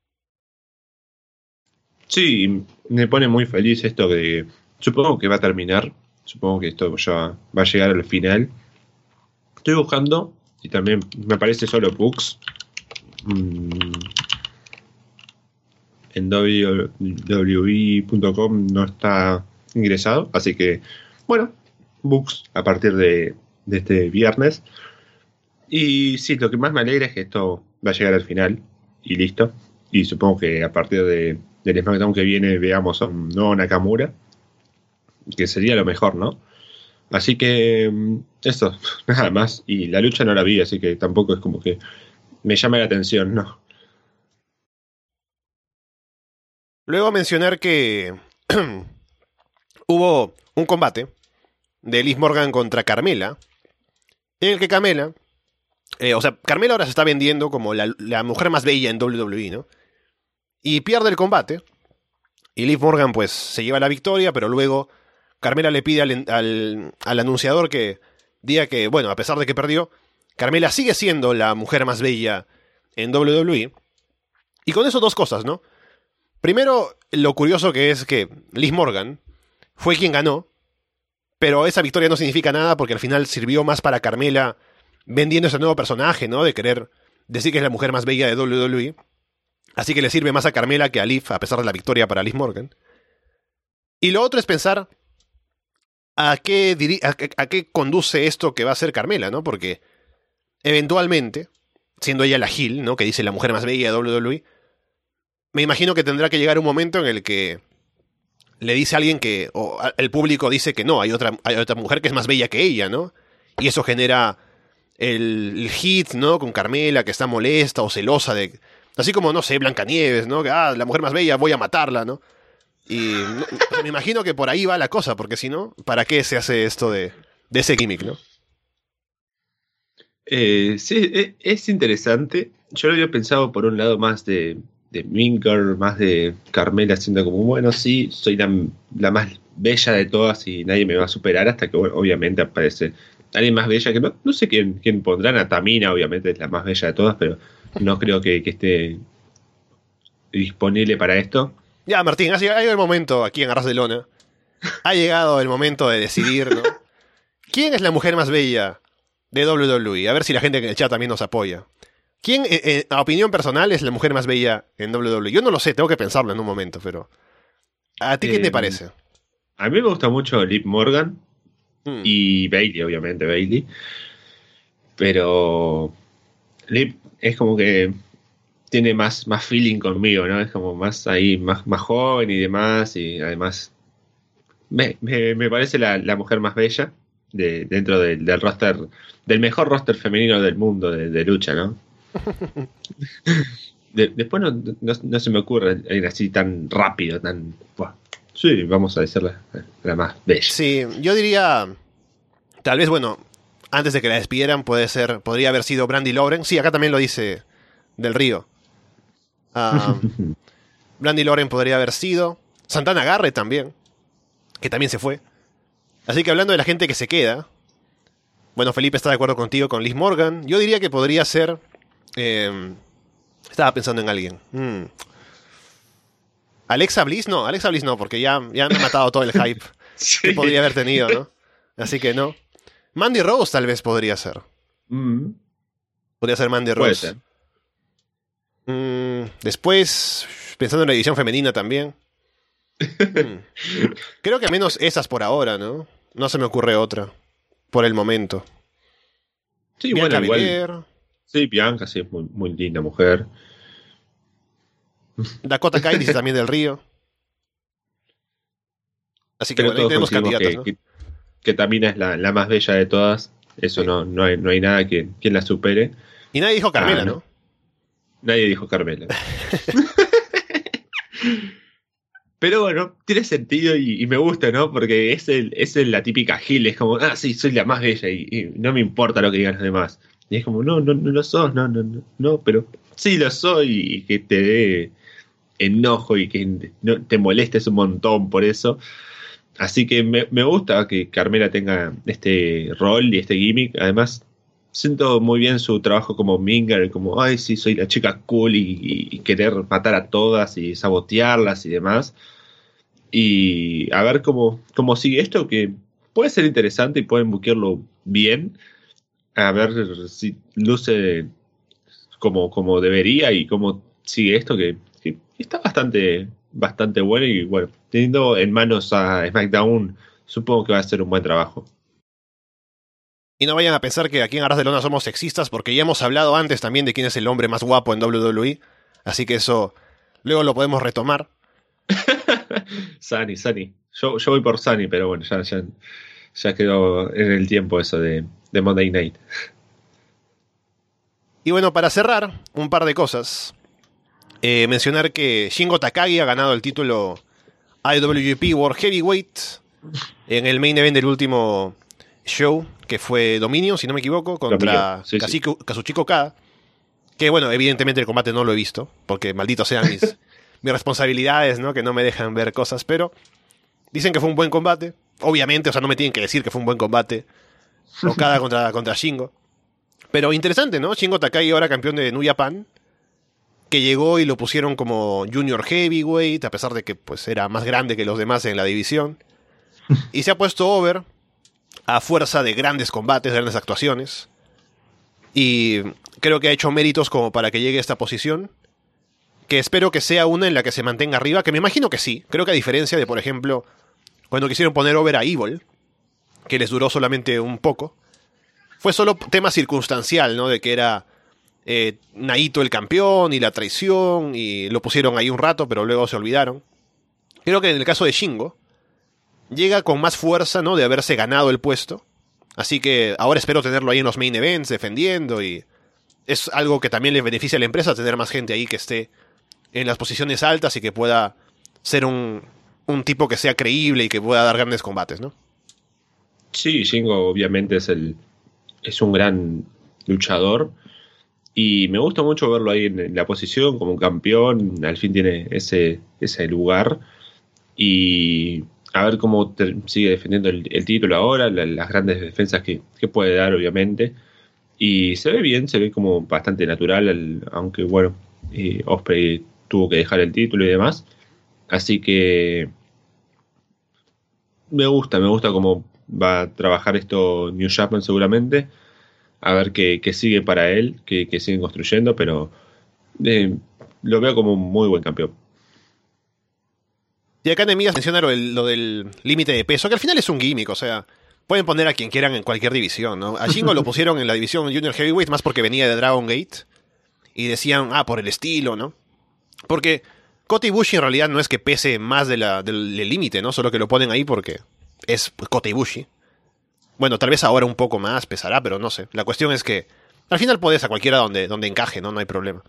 Speaker 2: Sí, me pone muy feliz esto que supongo que va a terminar. Supongo que esto ya va a llegar al final. Estoy buscando y también me aparece solo Books. En WWE.com no está ingresado, así que bueno, Books a partir de este viernes. Y sí, lo que más me alegra es que esto va a llegar al final y listo. Y supongo que a partir del SmackDown que viene veamos a un nuevo Nakamura, que sería lo mejor, ¿no? Así que eso, nada más. Y la lucha no la vi, así que tampoco es como que me llama la atención, ¿no?
Speaker 1: Luego mencionar que hubo un combate de Liv Morgan contra Carmella, en el que Carmella ahora se está vendiendo como la mujer más bella en WWE, ¿no? Y pierde el combate, y Liv Morgan pues se lleva la victoria, pero luego Carmella le pide al anunciador que diga que, bueno, a pesar de que perdió, Carmella sigue siendo la mujer más bella en WWE. Y con eso dos cosas, ¿no? Primero, lo curioso que es que Liv Morgan fue quien ganó, pero esa victoria no significa nada porque al final sirvió más para Carmella vendiendo ese nuevo personaje, ¿no? De querer decir que es la mujer más bella de WWE. Así que le sirve más a Carmella que a Liv, a pesar de la victoria para Liv Morgan. Y lo otro es pensar a qué conduce esto que va a ser Carmella, ¿no? Porque eventualmente, siendo ella la heel, ¿no? Que dice la mujer más bella de WWE, me imagino que tendrá que llegar un momento en el que le dice a alguien que, o el público dice que no, hay otra mujer que es más bella que ella, ¿no? Y eso genera el hit, ¿no? Con Carmella, que está molesta o celosa de... Así como, no sé, Blancanieves, ¿no? Que, la mujer más bella, voy a matarla, ¿no? Y me imagino que por ahí va la cosa, porque si no, ¿para qué se hace esto de ese gimmick, ¿no?
Speaker 2: Sí, es interesante. Yo lo había pensado por un lado más de Minker, más de Carmella, siendo como, bueno, sí, soy la más bella de todas y nadie me va a superar, hasta que obviamente aparece alguien más bella, que no sé quién pondrán. A Tamina, obviamente es la más bella de todas, pero no creo que esté disponible para esto.
Speaker 1: Ya, Martín, ha llegado el momento aquí en Arras de Lona. Ha llegado el momento de decidir, ¿no? ¿Quién es la mujer más bella de WWE? A ver si la gente en el chat también nos apoya. ¿Quién, a opinión personal, es la mujer más bella en WWE? Yo no lo sé, tengo que pensarlo en un momento, pero... ¿A ti qué te parece?
Speaker 2: A mí me gusta mucho Liv Morgan y Bayley, obviamente, Bayley. Pero Liv es como que tiene más feeling conmigo, ¿no? Es como más ahí, más joven y demás, y además me parece la mujer más bella dentro del roster, del mejor roster femenino del mundo de lucha, ¿no? Después no se me ocurre alguien así tan rápido, tan... Buah. Sí, vamos a decir la más bella.
Speaker 1: Sí, yo diría, tal vez, bueno, antes de que la despidieran, podría haber sido Brandi Lauren. Sí, acá también lo dice Del Río. Brandi Lauren podría haber sido. Santana Garrett también, que también se fue. Así que hablando de la gente que se queda, bueno, Felipe está de acuerdo contigo con Liv Morgan. Yo diría que podría ser... estaba pensando en alguien. Alexa Bliss no, porque ya me ha matado todo el hype
Speaker 2: Sí.
Speaker 1: que podría haber tenido, ¿no? Así que no. Mandy Rose tal vez podría ser. Podría ser Mandy
Speaker 2: Puede
Speaker 1: Rose.
Speaker 2: ser.
Speaker 1: Después, pensando en la edición femenina también. Creo que al menos esas por ahora, ¿no? No se me ocurre otra. Por el momento.
Speaker 2: Sí,
Speaker 1: Bianca
Speaker 2: bueno,
Speaker 1: Belair,
Speaker 2: igual. Sí, Bianca, sí, es muy linda mujer.
Speaker 1: Dakota Kai dice también Del Río. Así que
Speaker 2: Pero
Speaker 1: bueno, ahí
Speaker 2: todos
Speaker 1: tenemos
Speaker 2: coincidimos
Speaker 1: candidatas, ¿no?
Speaker 2: que Tamina es la más bella de todas. Eso
Speaker 1: Sí.
Speaker 2: no hay nada quien la supere.
Speaker 1: Y nadie dijo Carmela,
Speaker 2: No.
Speaker 1: ¿no?
Speaker 2: Nadie dijo Carmela. Pero bueno, tiene sentido y me gusta, ¿no? Porque la típica Gil, es como, sí, soy la más bella y no me importa lo que digan los demás. Y es como, no lo sos, no, pero sí lo soy y que te dé enojo y que no, te molestes un montón por eso. Así que me gusta que Carmela tenga este rol y este gimmick. Además, siento muy bien su trabajo como Minger, como, ay, sí, soy la chica cool y querer matar a todas y sabotearlas y demás. Y a ver cómo sigue esto, que puede ser interesante y pueden buquearlo bien. A ver si luce como debería y cómo sigue esto, que está bastante bueno. Y bueno, teniendo en manos a SmackDown, supongo que va a ser un buen trabajo.
Speaker 1: Y no vayan a pensar que aquí en Arras de Lona somos sexistas, porque ya hemos hablado antes también de quién es el hombre más guapo en WWE. Así que eso luego lo podemos retomar.
Speaker 2: Sunny. Yo voy por Sunny, pero bueno, ya quedó en el tiempo eso de Monday Night.
Speaker 1: Y bueno, para cerrar, un par de cosas. Mencionar que Shingo Takagi ha ganado el título IWGP World Heavyweight en el main event del último show, que fue Dominion, si no me equivoco, contra
Speaker 2: Sí.
Speaker 1: Kazuchika Okada. Que bueno, evidentemente el combate no lo he visto, porque malditos sean mis responsabilidades, ¿no? Que no me dejan ver cosas, pero dicen que fue un buen combate. Obviamente, o sea, no me tienen que decir que fue un buen combate. Okada contra Shingo. Pero interesante, ¿no? Shingo Takagi ahora campeón de New Japan, que llegó y lo pusieron como Junior Heavyweight, a pesar de que pues era más grande que los demás en la división. Y se ha puesto over a fuerza de grandes combates, grandes actuaciones. Y creo que ha hecho méritos como para que llegue a esta posición. Que espero que sea una en la que se mantenga arriba, que me imagino que sí. Creo que a diferencia de, por ejemplo, cuando quisieron poner over a Evil, que les duró solamente un poco, fue solo tema circunstancial, ¿no? De que era Naito el campeón y la traición, y lo pusieron ahí un rato, pero luego se olvidaron. Creo que en el caso de Shingo, llega con más fuerza, ¿no? De haberse ganado el puesto. Así que ahora espero tenerlo ahí en los main events, defendiendo, y es algo que también le beneficia a la empresa, tener más gente ahí que esté en las posiciones altas y que pueda ser un tipo que sea creíble y que pueda dar grandes combates, ¿no?
Speaker 2: Sí, Shingo obviamente es un gran luchador y me gusta mucho verlo ahí en la posición como un campeón, al fin tiene ese lugar y a ver cómo sigue defendiendo el título ahora, las grandes defensas que puede dar obviamente y se ve bien, se ve como bastante natural, aunque bueno, Osprey tuvo que dejar el título y demás, así que me gusta cómo va a trabajar esto New Japan seguramente. A ver qué sigue para él, que siguen construyendo, pero eh, lo veo como un muy buen campeón.
Speaker 1: Y acá Nemías menciona lo del límite de peso, que al final es un gimmick, o sea, pueden poner a quien quieran en cualquier división, ¿no? A Shingo lo pusieron en la división Junior Heavyweight más porque venía de Dragon Gate y decían, por el estilo, ¿no? Porque Kota Ibushi en realidad no es que pese más del límite, ¿no? Solo que lo ponen ahí porque es Kota Ibushi. Bueno, tal vez ahora un poco más pesará, pero no sé. La cuestión es que al final puedes a cualquiera donde encaje, ¿no? No hay problema.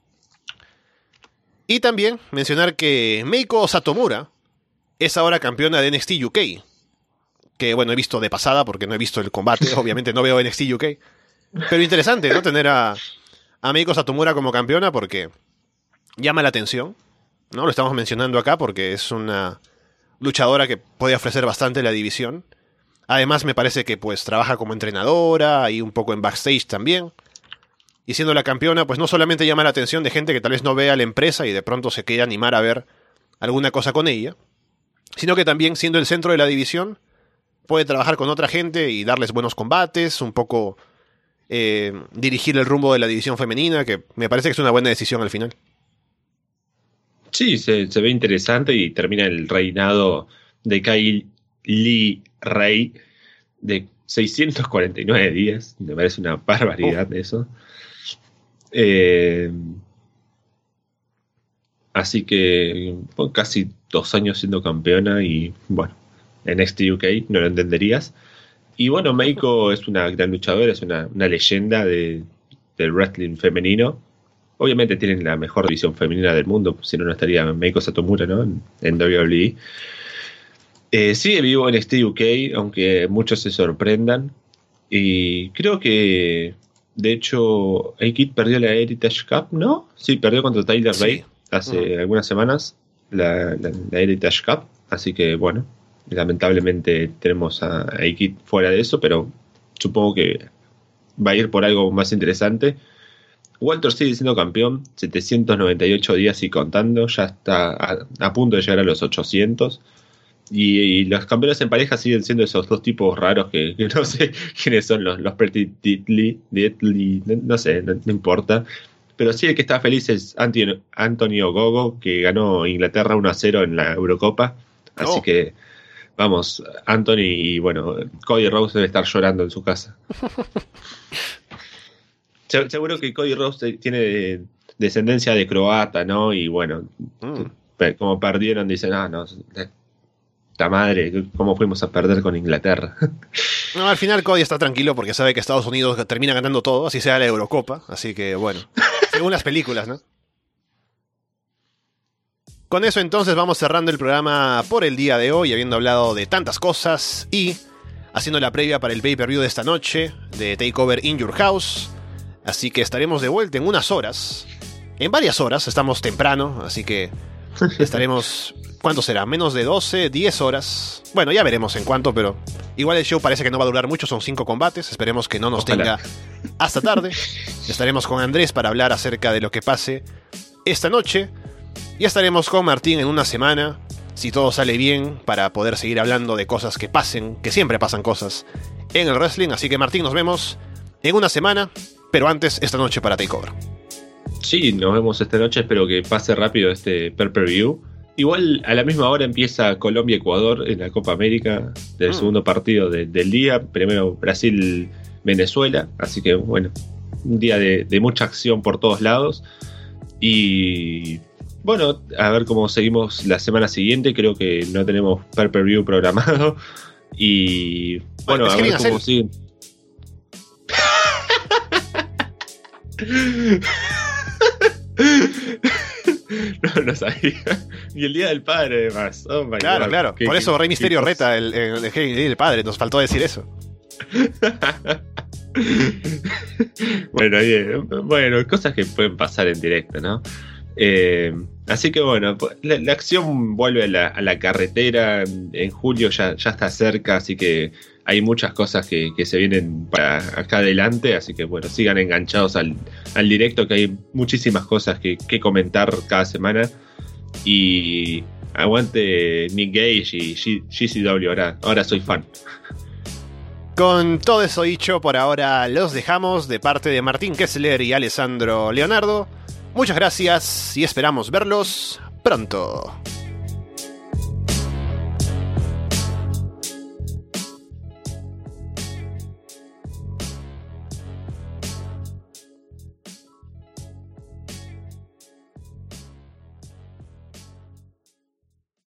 Speaker 1: Y también mencionar que Meiko Satomura es ahora campeona de NXT UK. Que bueno, he visto de pasada porque no he visto el combate. Obviamente no veo NXT UK. Pero interesante, ¿no? Tener a Meiko Satomura como campeona porque llama la atención. ¿No? Lo estamos mencionando acá porque es una luchadora que puede ofrecer bastante la división. Además me parece que pues trabaja como entrenadora y un poco en backstage también. Y siendo la campeona, pues no solamente llama la atención de gente que tal vez no vea a la empresa y de pronto se quiere animar a ver alguna cosa con ella, sino que también siendo el centro de la división, puede trabajar con otra gente y darles buenos combates, un poco dirigir el rumbo de la división femenina, que me parece que es una buena decisión al final.
Speaker 2: Sí, se ve interesante y termina el reinado de Kyle Lee Ray de 649 días. Me parece una
Speaker 1: Uf.
Speaker 2: barbaridad eso. Eh, Así que bueno, casi 2 años siendo campeona y bueno, NXT UK, no lo entenderías. Y bueno, Meiko es una gran luchadora, es una leyenda del wrestling femenino. Obviamente tienen la mejor división femenina del mundo, si no estaría Meiko Satomura, ¿no? En WWE. Sigue vivo en NXT UK, aunque muchos se sorprendan. Y creo que, de hecho, A-Kid perdió la Heritage Cup, ¿no? Sí, perdió contra Tyler Bate hace algunas semanas la Heritage Cup. Así que, bueno, lamentablemente tenemos a A-Kid fuera de eso, pero supongo que va a ir por algo más interesante. Walter sigue siendo campeón, 798 días y contando, ya está a punto de llegar a los 800. Y los campeones en pareja siguen siendo esos dos tipos raros que no sé quiénes son, los Pretty Deadly, no sé, no importa. Pero sí, el que está feliz es Antonio Gogo, que ganó Inglaterra 1-0 en la Eurocopa. Así que, vamos, Anthony, y bueno, Cody Rhodes debe estar llorando en su casa. Seguro que Cody Rhodes tiene descendencia de croata, ¿no? Y bueno, como perdieron, dicen, no, la madre, ¿cómo fuimos a perder con Inglaterra?
Speaker 1: No, al final Cody está tranquilo porque sabe que Estados Unidos termina ganando todo, así sea la Eurocopa. Así que, bueno, según las películas, ¿no? Con eso entonces vamos cerrando el programa por el día de hoy, habiendo hablado de tantas cosas y haciendo la previa para el pay-per-view de esta noche, de TakeOver in Your House. Así que estaremos de vuelta en unas horas, en varias horas, estamos temprano, así que estaremos, ¿cuánto será? Menos de 12, 10 horas. Bueno, ya veremos en cuánto, pero igual el show parece que no va a durar mucho, son 5 combates, esperemos que no nos tenga hasta tarde. Estaremos con Andrés para hablar acerca de lo que pase esta noche. Y estaremos con Martín en una semana, si todo sale bien, para poder seguir hablando de cosas que pasen, que siempre pasan cosas en el wrestling. Así que Martín, nos vemos en una semana, pero antes esta noche para TakeOver.
Speaker 2: Sí, nos vemos esta noche, espero que pase rápido este pay-per-view. Igual a la misma hora empieza Colombia-Ecuador en la Copa América del segundo partido del día. Primero Brasil-Venezuela, así que bueno, un día de mucha acción por todos lados. Y bueno, a ver cómo seguimos la semana siguiente. Creo que no tenemos pay-per-view programado. Y bueno, a ver cómo siguen. No sabía. Y el Día del Padre, además. Oh my
Speaker 1: claro,
Speaker 2: God.
Speaker 1: claro. Por eso Rey Misterio reta el Día del Padre. Nos faltó decir eso.
Speaker 2: Bueno, cosas que pueden pasar en directo, ¿no? Así que bueno, la acción vuelve a la carretera. En julio ya está cerca, así que hay muchas cosas que se vienen para acá adelante. Así que bueno, sigan enganchados al directo, que hay muchísimas cosas que comentar cada semana. Y aguante Nick Gage y GCW, ahora soy fan.
Speaker 1: Con todo eso dicho, por ahora los dejamos de parte de Martín Kessler y Alessandro Leonardo. Muchas gracias y esperamos verlos pronto.